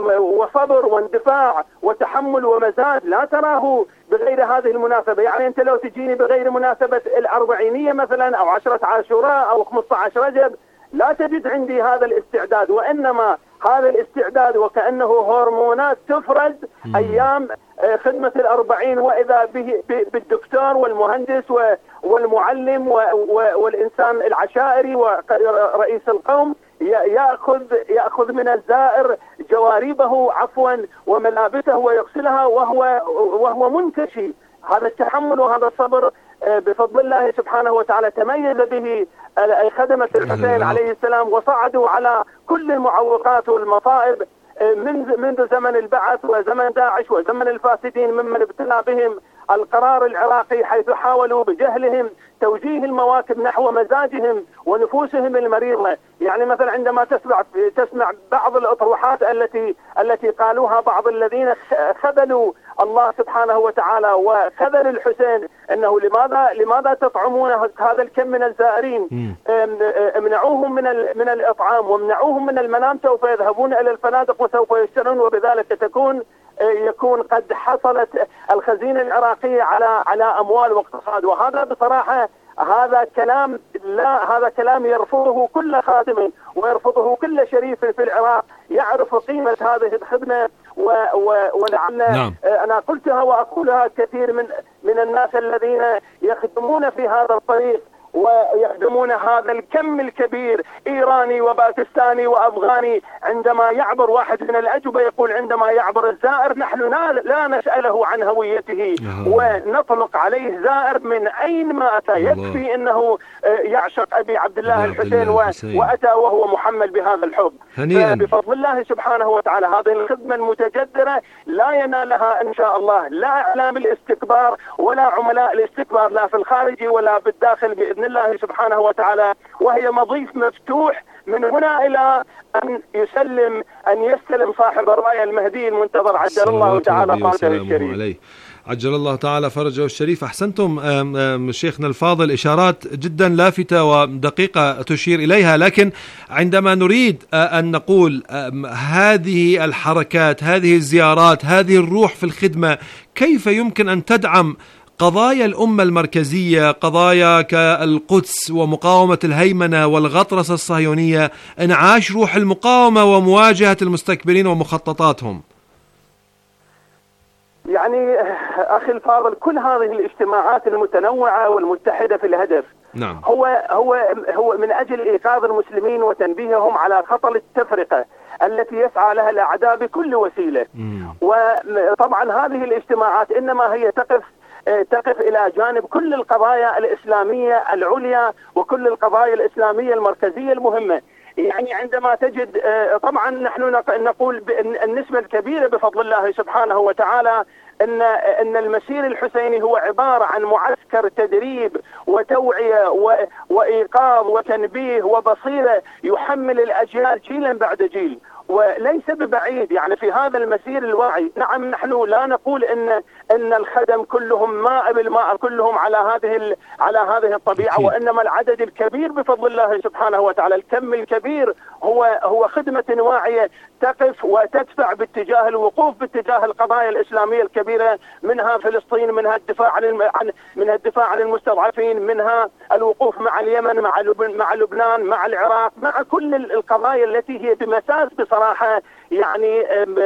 وصبر واندفاع وتحمل ومزاج لا تراه بغير هذه المناسبة. يعني أنت لو تجيني بغير مناسبة الأربعينية مثلا أو عشرة عاشوراء أو خمسة عشر رجب لا تجد عندي هذا الاستعداد، وإنما هذا الاستعداد وكأنه هرمونات تفرز أيام خدمة الأربعين، وإذا به بالدكتور والمهندس والمعلم والإنسان العشائري ورئيس القوم يأخذ يأخذ من الزائر جواربه عفوا وملابسه ويغسلها وهو وهو منتشي. هذا التحمل وهذا الصبر بفضل الله سبحانه وتعالى تميز به خدمة الحسين عليه السلام، وصعدوا على كل المعوقات والمصائب منذ منذ زمن البعث وزمن داعش وزمن الفاسدين ممن ابتلى بهم القرار العراقي، حيث حاولوا بجهلهم توجيه المواكب نحو مزاجهم ونفوسهم المريضة. يعني مثلا عندما تسمع تسمع بعض الأطروحات التي التي قالوها بعض الذين خذلوا الله سبحانه وتعالى وخذل الحسين انه لماذا لماذا تطعمون هذا الكم من الزائرين؟ امنعوهم من من الاطعام وامنعوهم من المنام، سوف يذهبون الى الفنادق وسوف يشترون، وبذلك تكون يكون قد حصلت الخزينة العراقية على على أموال واقتصاد. وهذا بصراحة هذا كلام لا هذا كلام يرفضه كل خادم ويرفضه كل شريف في العراق يعرف قيمة هذه الخدمة. ولعل نعم. أنا قلتها وأقولها، كثير من من الناس الذين يخدمون في هذا الطريق ويخدمون هذا الكم الكبير، إيراني وباكستاني وأفغاني، عندما يعبر واحد من الأجوبة يقول عندما يعبر الزائر نحن لا نسأله عن هويته ونطلق عليه زائر من أين ما أتى، يكفي أنه يعشق أبي عبد الله الحسين وأتى وهو محمل بهذا الحب. بفضل الله سبحانه وتعالى هذه الخدمة المتجذرة لا ينالها إن شاء الله لا إعلام الاستكبار ولا عملاء الاستكبار، لا في الخارج ولا بالداخل بإذن الله سبحانه وتعالى، وهي مضيف مفتوح من هنا إلى أن يسلم أن يستلم صاحب الراية المهدي المنتظر عجل الله تعالى فرجه الشريف. عجل الله تعالى فرجه الشريف. أحسنتم شيخنا الفاضل، إشارات جدا لافتة ودقيقة تشير إليها، لكن عندما نريد أن نقول هذه الحركات، هذه الزيارات، هذه الروح في الخدمة، كيف يمكن أن تدعم قضايا الأمة المركزية، قضايا كالقدس ومقاومة الهيمنة والغطرسة الصهيونية، انعاش روح المقاومة ومواجهة المستكبرين ومخططاتهم؟ يعني أخي الفاضل، كل هذه الاجتماعات المتنوعة والمتحدة في الهدف نعم. هو هو هو من أجل إيقاظ المسلمين وتنبيههم على خطر التفرقة التي يسعى لها الأعداء بكل وسيلة. مم. وطبعا هذه الاجتماعات إنما هي تقف تقف إلى جانب كل القضايا الإسلامية العليا وكل القضايا الإسلامية المركزية المهمة. يعني عندما تجد طبعا نحن نقول النسبة الكبيرة بفضل الله سبحانه وتعالى ان ان المسير الحسيني هو عبارة عن معسكر تدريب وتوعية وإيقاظ وتنبيه وبصيرة يحمل الأجيال جيلا بعد جيل، وليس ببعيد يعني في هذا المسير الوعي. نعم نحن لا نقول ان ان الخدم كلهم ماء بالماء، كلهم على هذه على هذه الطبيعه، وانما العدد الكبير بفضل الله سبحانه وتعالى، الكم الكبير هو هو خدمه واعيه تقف وتدفع باتجاه الوقوف باتجاه القضايا الاسلاميه الكبيره، منها فلسطين، منها الدفاع عن منها الدفاع عن المستضعفين، منها الوقوف مع اليمن، مع مع لبنان، مع العراق، مع كل القضايا التي هي بمساس بصراحه يعني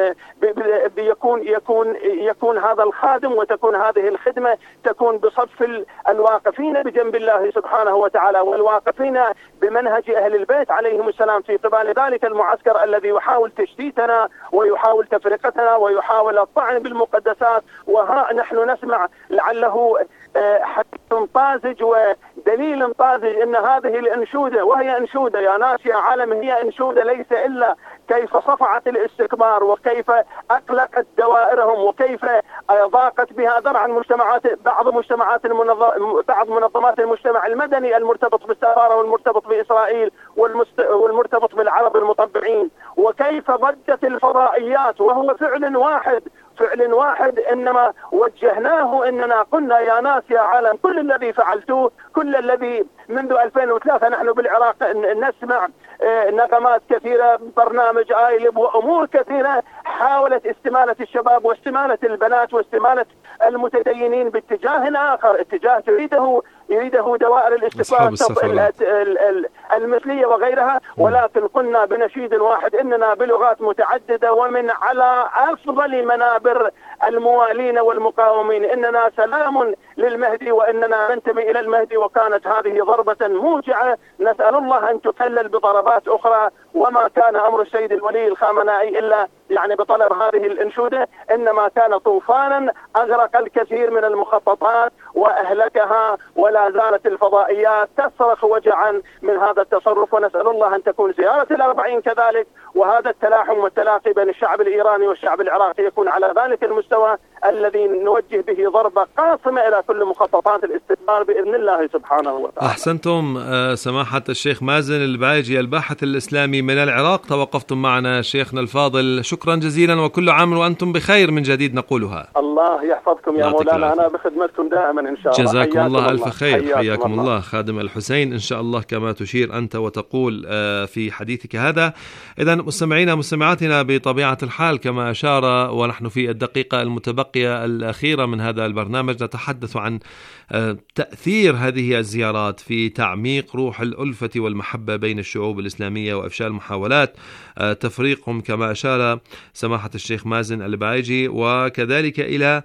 بيكون يكون يكون هذا الخادم وتكون هذه الخدمة تكون بصف الواقفين بجنب الله سبحانه وتعالى والواقفين بمنهج أهل البيت عليهم السلام في قبال ذلك المعسكر الذي يحاول تشتيتنا ويحاول تفرقتنا ويحاول الطعن بالمقدسات. وها نحن نسمع لعله حديث طازج ودليل طازج ان هذه الانشوده، وهي انشوده يا ناس يا عالم، هي انشوده ليس الا كيف صفعت الاستكبار وكيف اقلقت دوائرهم وكيف ضاقت بها ذرعا مجتمعات بعض مجتمعات المنظم بعض منظمات المجتمع المدني المرتبط بالسفاره والمرتبط باسرائيل والمرتبط بالعرب المطبعين، وكيف ضجت الفضائيات وهو فعل واحد فعل واحد انما وجهناه اننا قلنا يا ناس يا عالم كل الذي فعلتوه، كل الذي منذ ألفين وثلاثة نحن بالعراق نسمع نغمات كثيرة، برنامج آيلب وأمور كثيرة حاولت استمالة الشباب واستمالة البنات واستمالة المتدينين باتجاه آخر، اتجاه تريده يريده دوائر الاستقرار المثلية وغيرها. ولكن قلنا بنشيد واحد إننا بلغات متعددة ومن على أفضل منابر الموالين والمقاومين إننا سلام للمهدي وإننا ننتمي إلى المهدي، وكانت هذه ضربة موجعة نسأل الله أن تكلل بضربات أخرى. وما كان أمر السيد الولي الخامنائي إلا يعني بطلب هذه الأنشودة، إنما كان طوفانا أغرق الكثير من المخططات وأهلكها، ولا زالت الفضائيات تصرخ وجعا من هذا التصرف. ونسأل الله أن تكون زيارة الأربعين كذلك، وهذا التلاحم والتلاقي بين الشعب الإيراني والشعب العراقي يكون على ذلك المستوى الذي نوجه به ضربة قاصمة إلى كل مخططات الاستقرار بإذن الله سبحانه وتعالى. أحسنتم سماحة الشيخ مازن البعيجي الباحث الإسلامي من العراق، توقفتم معنا شيخنا الفاضل، شكرا جزيلا وكل عام وأنتم بخير من جديد نقولها. الله يحفظكم يا مولانا، أنا بخدمتكم دائما إن شاء الله. جزاكم الله ألف خير، حياكم, حياكم الله. الله خادم الحسين إن شاء الله كما تشير أنت وتقول في حديثك هذا. إذن مستمعينا مستمعاتنا بطبيعة الحال كما أشار ونحن في الدقيقة المتبقية الأخيرة من هذا البرنامج نتحدث عن تأثير هذه الزيارات في تعميق روح الألفة والمحبة بين الشعوب الإسلامية وإفشال محاولات تفريقهم كما أشار سماحة الشيخ مازن البعيجي، وكذلك إلى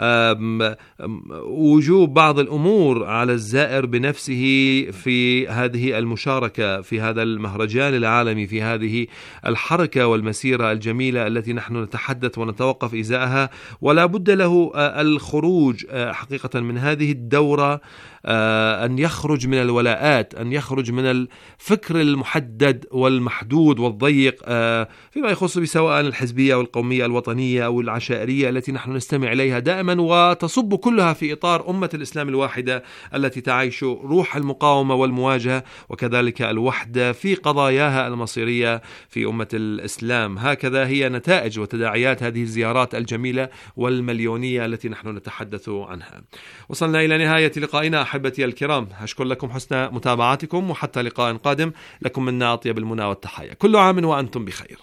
وجوب بعض الأمور على الزائر بنفسه في هذه المشاركة في هذا المهرجان العالمي، في هذه الحركة والمسيرة الجميلة التي نحن نتحدث ونتوقف إزاءها. ولا بد له الخروج حقيقة من هذه الدورة، أن يخرج من الولاءات، أن يخرج من الفكر المحدد والمحدود والضيق فيما يخص بسواء الحزبية والقومية الوطنية أو العشائرية التي نحن نستمع إليها دائما، وتصب كلها في إطار أمة الإسلام الواحدة التي تعيش روح المقاومة والمواجهة وكذلك الوحدة في قضاياها المصيرية في أمة الإسلام. هكذا هي نتائج وتداعيات هذه الزيارات الجميلة والمليونية التي نحن نتحدث عنها. وصلنا إلى نهاية لقائنا أحبتي الكرام، أشكر لكم حسن متابعتكم وحتى لقاء قادم، لكم منا أطيب المنى والتحية، كل عام وأنتم بخير.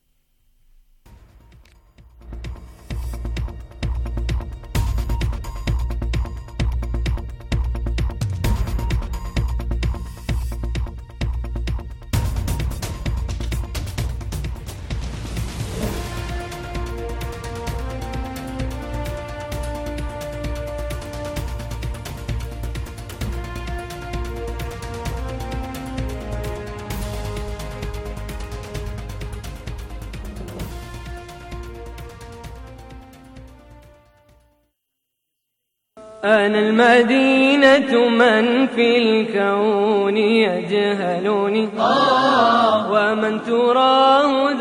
أنا المدينة من في الكون يجهلني، ومن تراه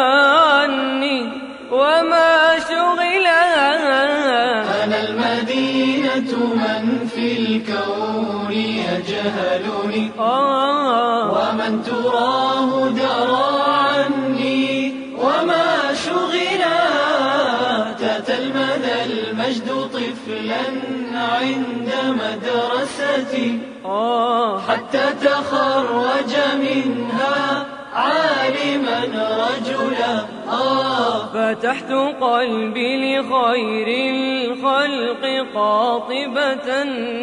دراني وما شغلها. أنا المدينة من في الكون يجهلني، ومن تراه دراني وما شغلها. تتلمذ المجد طفلا عند مدرستي، حتى تخرج منها عالما رجلا. فتحت قلبي لخير الخلق قاطبة،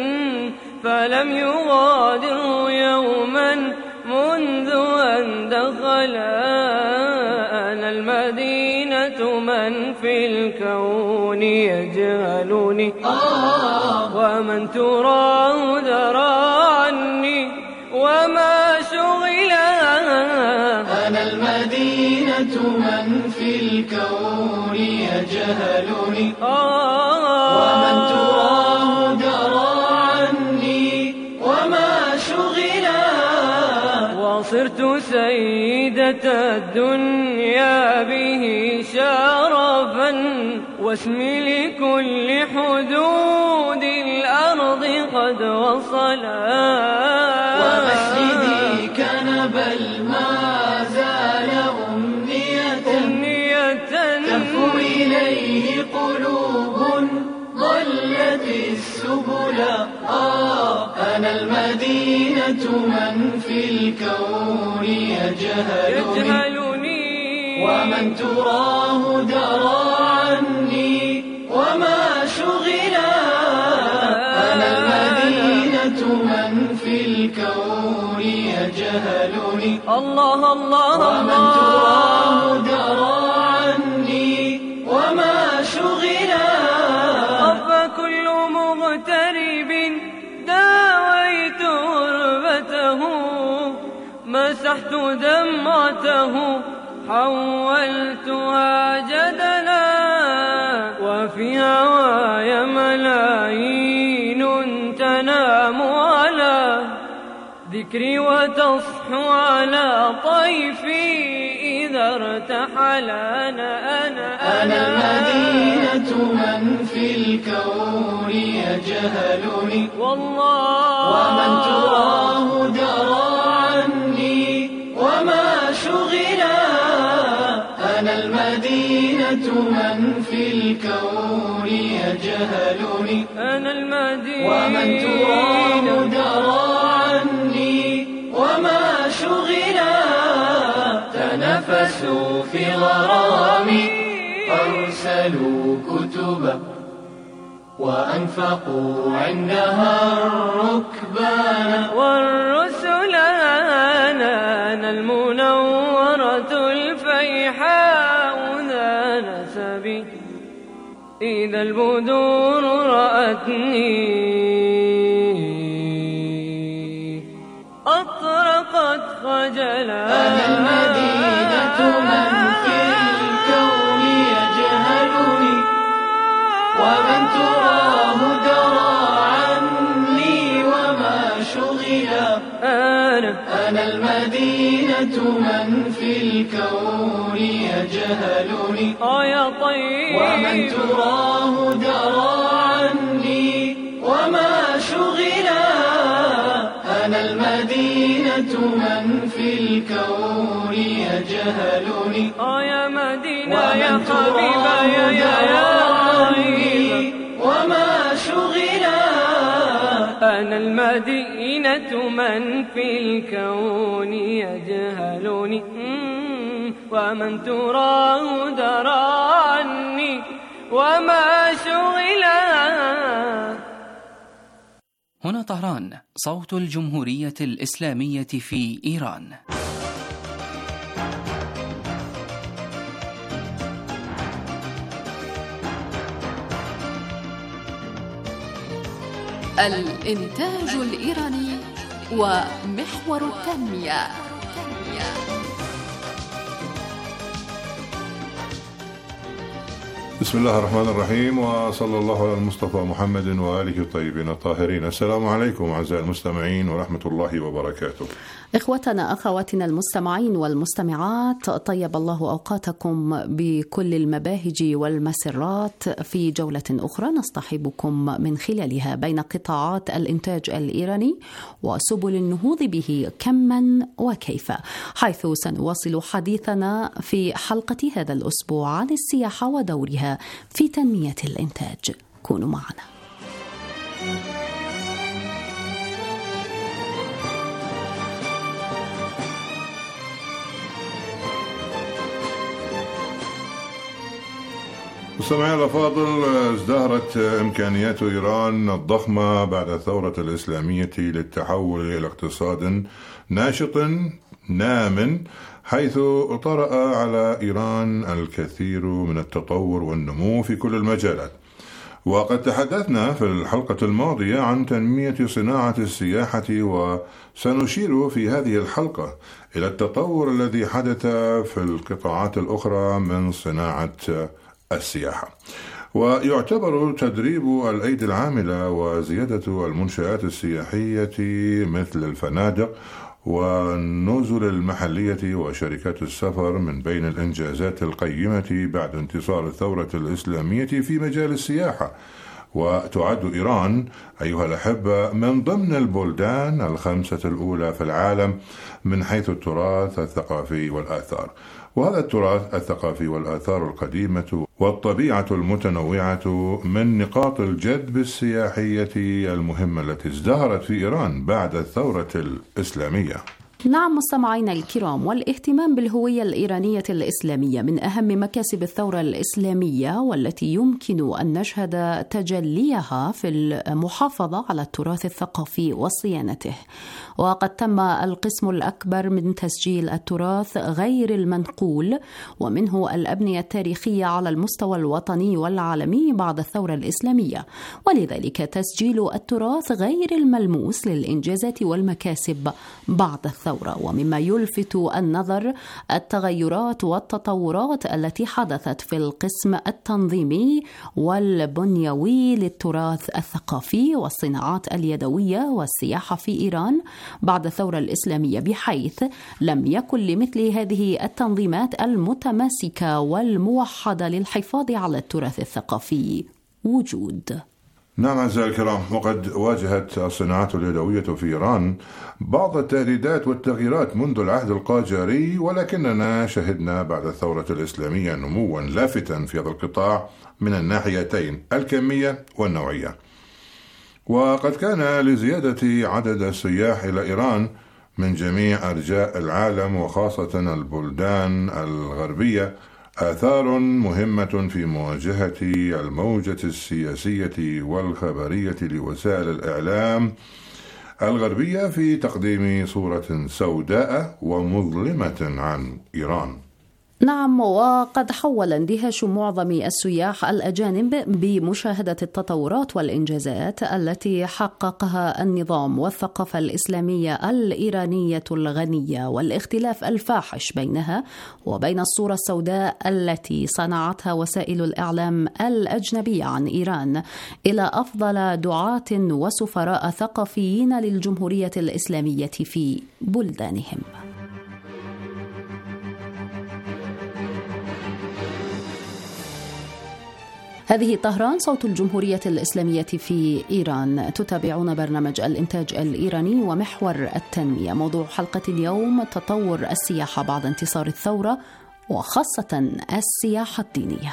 فلم يغادر يوما منذ أن دخلا. أنا المدينة من في الكون يجهلني، ومن تراه دراني وما شغلها. أنا المدينة من في الكون يجهلني، ومن تراه دراني وما شغلها. وصرت سيدة الدنيا به شرفا، واسمي لكل حدود الأرض قد وصلا. ومسجدي كان بل ما زال أمنية, أمنية تهفو إليه قلوب ضلت السبل. آه أنا المدينة من في الكون يجهلني, يجهلني ومن تراه درى عني وما شغلا. أنا المدينة من في الكون يجهلني, الله الله ومن تراه درى عني وما شغلا. فكل مغترب داويت غربته, مسحت دمعته حولتها جدلا. وفي هواي ملايين تنام على ذكري وتصحو على طيفي إذا ارتحل أنا أنا أنا المدينة من في الكون يجهلني والله ومن تراه درى عني وما شغلا أنا المدينة من في الكون يجهلني أنا المدينة ومن تراه درى عني وما شغلا تنافسوا في غرامي أرسلوا كتبا وأنفقوا عندها الركبان والرسل أنا أنا المنورة الفيحاء ذا نسبي إذا البدور رأتني أطرقت خجلا أنا المدينة من في الكون يجهلني ومن تراه درى عني وما شغلا أنا أنا المدينة من في الكون يجهلني آه يا طيب ومن تراه درى عني وما شغلا أنا المدينة من في الكون يجهلني آه يا مدينة يا حبيبة يا يا يا طيب وما شغلا أنا المدينة من في الكون يجهلني ومن تراه درى عني وما شغلا. هنا طهران، صوت الجمهورية الإسلامية في إيران. الإنتاج الإيراني ومحور التنمية. بسم الله الرحمن الرحيم، وصلى الله على المصطفى محمد وآله الطيبين الطاهرين. السلام عليكم أعزائي المستمعين ورحمة الله وبركاته. إخوتنا أخواتنا المستمعين والمستمعات، طيب الله أوقاتكم بكل المباهج والمسرات في جولة أخرى نصطحبكم من خلالها بين قطاعات الإنتاج الإيراني وسبل النهوض به كما وكيف، حيث سنواصل حديثنا في حلقة هذا الأسبوع عن السياحة ودورها في تنمية الإنتاج. كونوا معنا. مستمعينا الأفاضل، ازدهرت إمكانيات إيران الضخمة بعد الثورة الإسلامية للتحول إلى اقتصاد ناشط نام، حيث طرأ على إيران الكثير من التطور والنمو في كل المجالات. وقد تحدثنا في الحلقة الماضية عن تنمية صناعة السياحة، وسنشير في هذه الحلقة إلى التطور الذي حدث في القطاعات الأخرى من صناعة السياحة. ويعتبر تدريب الأيدي العاملة وزيادة المنشآت السياحية مثل الفنادق والنزل المحلية وشركات السفر من بين الإنجازات القيمة بعد انتصار الثورة الإسلامية في مجال السياحة. وتعد إيران أيها الأحبة من ضمن البلدان الخمسة الأولى في العالم من حيث التراث الثقافي والآثار. وهذا التراث الثقافي والآثار القديمة والطبيعة المتنوعة من نقاط الجذب السياحية المهمة التي ازدهرت في إيران بعد الثورة الإسلامية. نعم مستمعينا الكرام، والاهتمام بالهوية الإيرانية الإسلامية من أهم مكاسب الثورة الإسلامية، والتي يمكن أن نشهد تجليها في المحافظة على التراث الثقافي وصيانته. وقد تم القسم الأكبر من تسجيل التراث غير المنقول ومنه الأبنية التاريخية على المستوى الوطني والعالمي بعد الثورة الإسلامية، ولذلك تسجيل التراث غير الملموس للإنجازات والمكاسب بعد الثورة الثورة. ومما يلفت النظر التغيرات والتطورات التي حدثت في القسم التنظيمي والبنيوي للتراث الثقافي والصناعات اليدوية والسياحة في إيران بعد الثورة الإسلامية، بحيث لم يكن لمثل هذه التنظيمات المتماسكة والموحدة للحفاظ على التراث الثقافي وجود. نعم أعزائي الكرام، وقد واجهت الصناعات اليدوية في إيران بعض التهديدات والتغييرات منذ العهد القاجاري، ولكننا شهدنا بعد الثورة الإسلامية نموا لافتا في هذا القطاع من الناحيتين الكمية والنوعية. وقد كان لزيادة عدد السياح إلى إيران من جميع أرجاء العالم وخاصة البلدان الغربية آثار مهمة في مواجهة الموجة السياسية والخبرية لوسائل الإعلام الغربية في تقديم صورة سوداء ومظلمة عن إيران. نعم، وقد حول اندهاش معظم السياح الأجانب بمشاهدة التطورات والإنجازات التي حققها النظام والثقافة الإسلامية الإيرانية الغنية والاختلاف الفاحش بينها وبين الصورة السوداء التي صنعتها وسائل الإعلام الأجنبية عن إيران إلى أفضل دعاة وسفراء ثقافيين للجمهورية الإسلامية في بلدانهم. هذه طهران، صوت الجمهورية الإسلامية في إيران. تتابعون برنامج الإنتاج الإيراني ومحور التنمية. موضوع حلقة اليوم تطور السياحة بعد انتصار الثورة، وخاصة السياحة الدينية.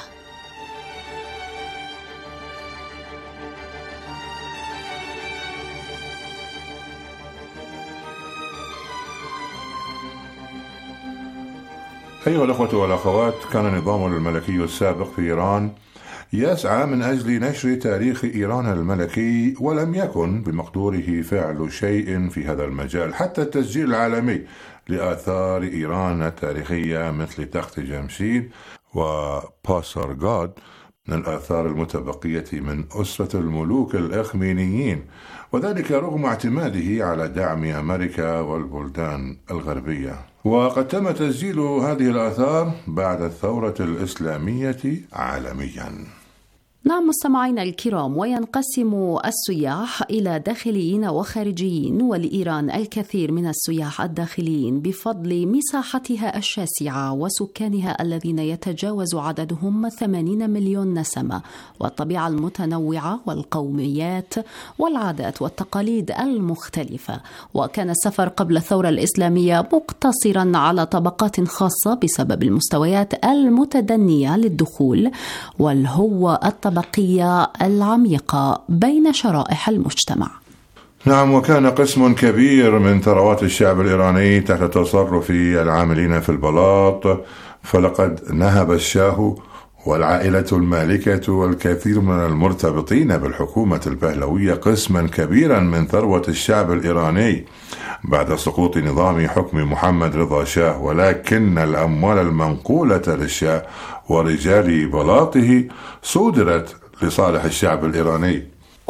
أيها الأخوة والأخوات، كان النظام الملكي السابق في إيران يسعى من أجل نشر تاريخ إيران الملكي، ولم يكن بمقدوره فعل شيء في هذا المجال. حتى التسجيل العالمي لآثار إيران التاريخية مثل تخت جمشيد وباسارغاد من الآثار المتبقية من أسرة الملوك الإخمينيين، وذلك رغم اعتماده على دعم أمريكا والبلدان الغربية. وقد تم تسجيل هذه الآثار بعد الثورة الإسلامية عالميا. نعم مستمعينا الكرام، وينقسم السياح إلى داخليين وخارجيين، ولإيران الكثير من السياح الداخليين بفضل مساحتها الشاسعة وسكانها الذين يتجاوز عددهم ثمانين مليون نسمة، والطبيعة المتنوعة والقوميات والعادات والتقاليد المختلفة. وكان السفر قبل الثورة الإسلامية مقتصرا على طبقات خاصة بسبب المستويات المتدنية للدخول والهوة الطبقية الطبقية العميقة بين شرائح المجتمع. نعم، وكان قسم كبير من ثروات الشعب الإيراني تحت تصرف العاملين في البلاط، فلقد نهب الشاه والعائلة المالكة والكثير من المرتبطين بالحكومة البهلوية قسما كبيرا من ثروة الشعب الإيراني بعد سقوط نظام حكم محمد رضا شاه، ولكن الأموال المنقولة للشاه ورجال بلاطه صودرت لصالح الشعب الإيراني.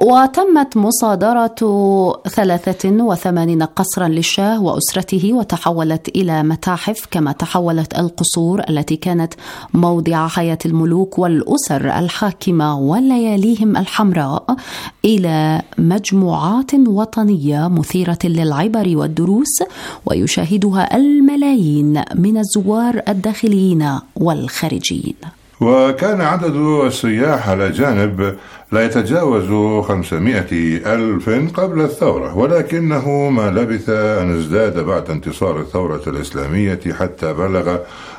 وتمت مصادرة ثلاثة وثمانين قصرا للشاه وأسرته، وتحولت إلى متاحف، كما تحولت القصور التي كانت موضع حياة الملوك والأسر الحاكمة ولياليهم الحمراء إلى مجموعات وطنية مثيرة للعبر والدروس، ويشاهدها الملايين من الزوار الداخليين والخارجيين. وكان عدد السياح الأجانب لا يتجاوز خمسمائة ألف قبل الثورة، ولكنه ما لبث أن ازداد بعد انتصار الثورة الإسلامية حتى بلغ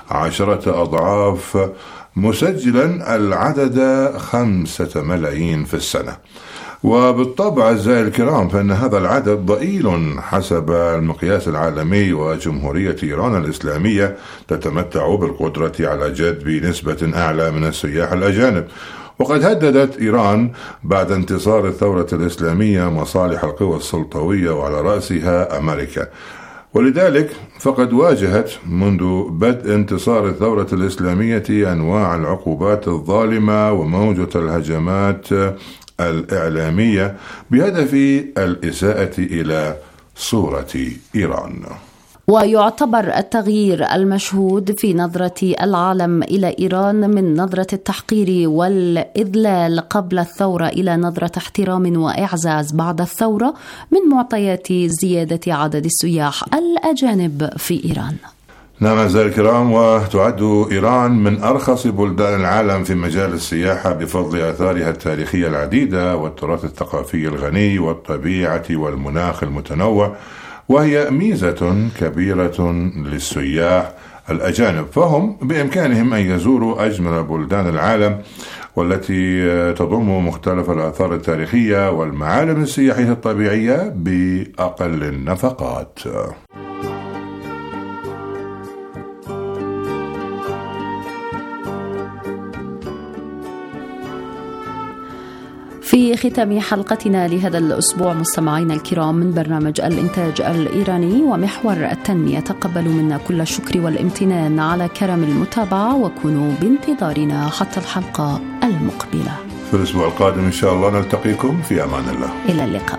عشرة أضعاف، مسجلا العدد خمسة ملايين في السنة. وبالطبع أعزائي الكرام فإن هذا العدد ضئيل حسب المقياس العالمي، وجمهورية إيران الإسلامية تتمتع بالقدرة على جذب نسبة أعلى من السياح الأجانب. وقد هددت إيران بعد انتصار الثورة الإسلامية مصالح القوى السلطوية وعلى رأسها أمريكا، ولذلك فقد واجهت منذ بدء انتصار الثورة الإسلامية أنواع العقوبات الظالمة وموجة الهجمات الإعلامية بهدف الإساءة إلى صورة إيران. ويعتبر التغيير المشهود في نظرة العالم إلى إيران من نظرة التحقير والإذلال قبل الثورة إلى نظرة احترام وإعزاز بعد الثورة من معطيات زيادة عدد السياح الأجانب في إيران. نعم أعزائي الكرام، وتعد إيران من أرخص بلدان العالم في مجال السياحة بفضل آثارها التاريخية العديدة والتراث الثقافي الغني والطبيعة والمناخ المتنوع، وهي ميزة كبيرة للسياح الأجانب، فهم بإمكانهم أن يزوروا أجمل بلدان العالم والتي تضم مختلف الآثار التاريخية والمعالم السياحية الطبيعية بأقل النفقات. في ختام حلقتنا لهذا الأسبوع مستمعينا الكرام من برنامج الإنتاج الإيراني ومحور التنمية، تقبلوا منا كل الشكر والامتنان على كرم المتابعة، وكونوا بانتظارنا حتى الحلقة المقبلة في الأسبوع القادم إن شاء الله. نلتقيكم في أمان الله، إلى اللقاء.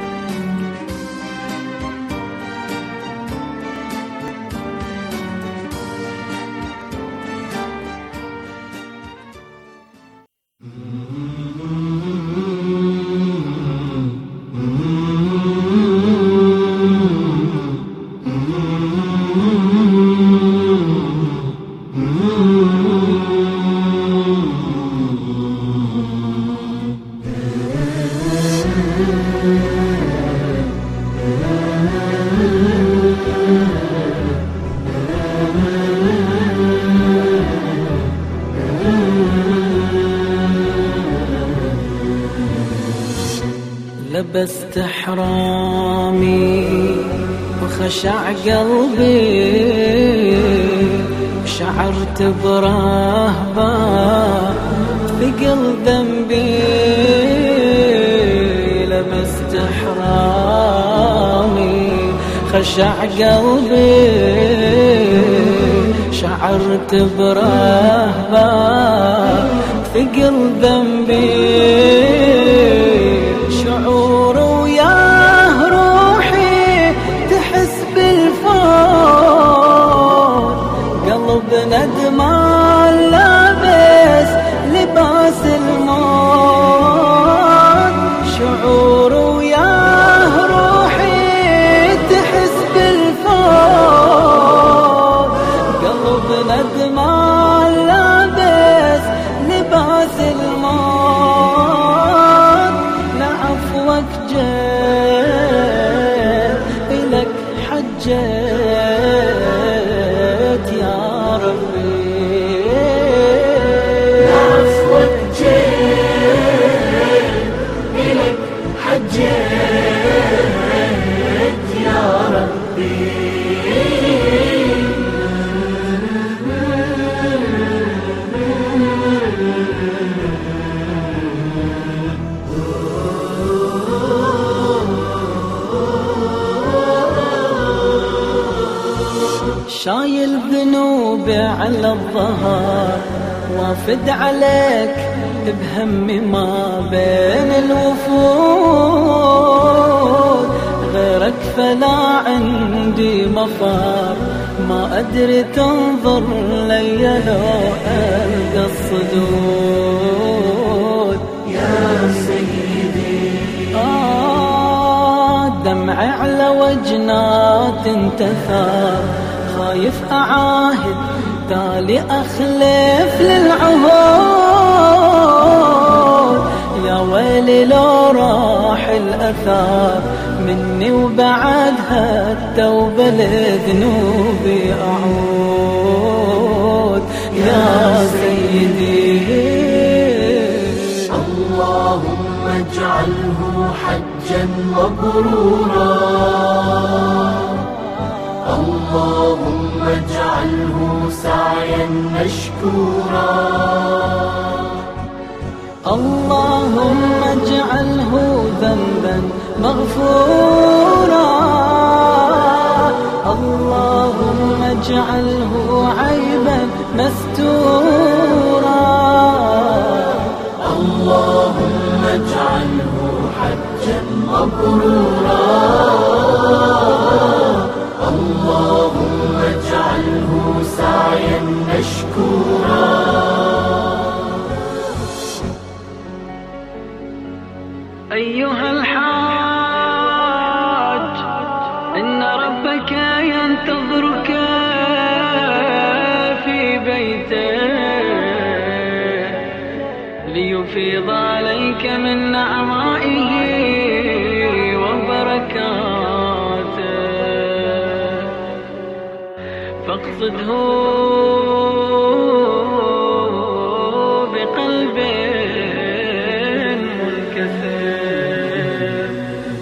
لبست حرامي وخشع قلبي، وشعرت برهبة ثقل ذنبي. لبست حرامي خشع قلبي، شعرت برهبة ثقل ذنبي. شعور وياه روحي تحس بالفوت، قلب ندمان لابس لباس الموت. شعور وياه روحي تحس بالفوت، قلب ندمان لابس لباس الموت. لعفوك جيت إلك حجيت يا ربي، لعفوك جيت إلك حجيت يا ربي. شايل ذنوبي على الظهر، وافد عليك بهمي ما بين الوفود. غيرك فلا عندي مفر، ما أدري تنظر لي لو ألقى الصدود. يا سيدي آه دمعي على وجنات انتثر، خايف أعاهد تالي أخلف للعهود. يا ويلي لو راح الأثار مني وبعدها التوبة لذنوبي أعود. يا سيدي اللهم اجعله حجا مبرورا، اللهم اجعله سعيا مشكورا، اللهم اجعله ذنبا مغفورا، اللهم اجعله عيبا مستورا، اللهم اجعله حجا مبرورا، اللهم ليفيض عليك من نعمائه وبركاته، فاقصده بقلب منكسر.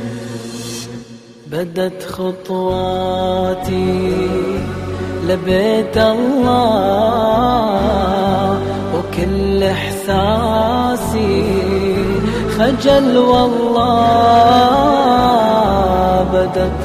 بدت خطواتي لبيت الله، وكل إحساسي خجل والله. بدت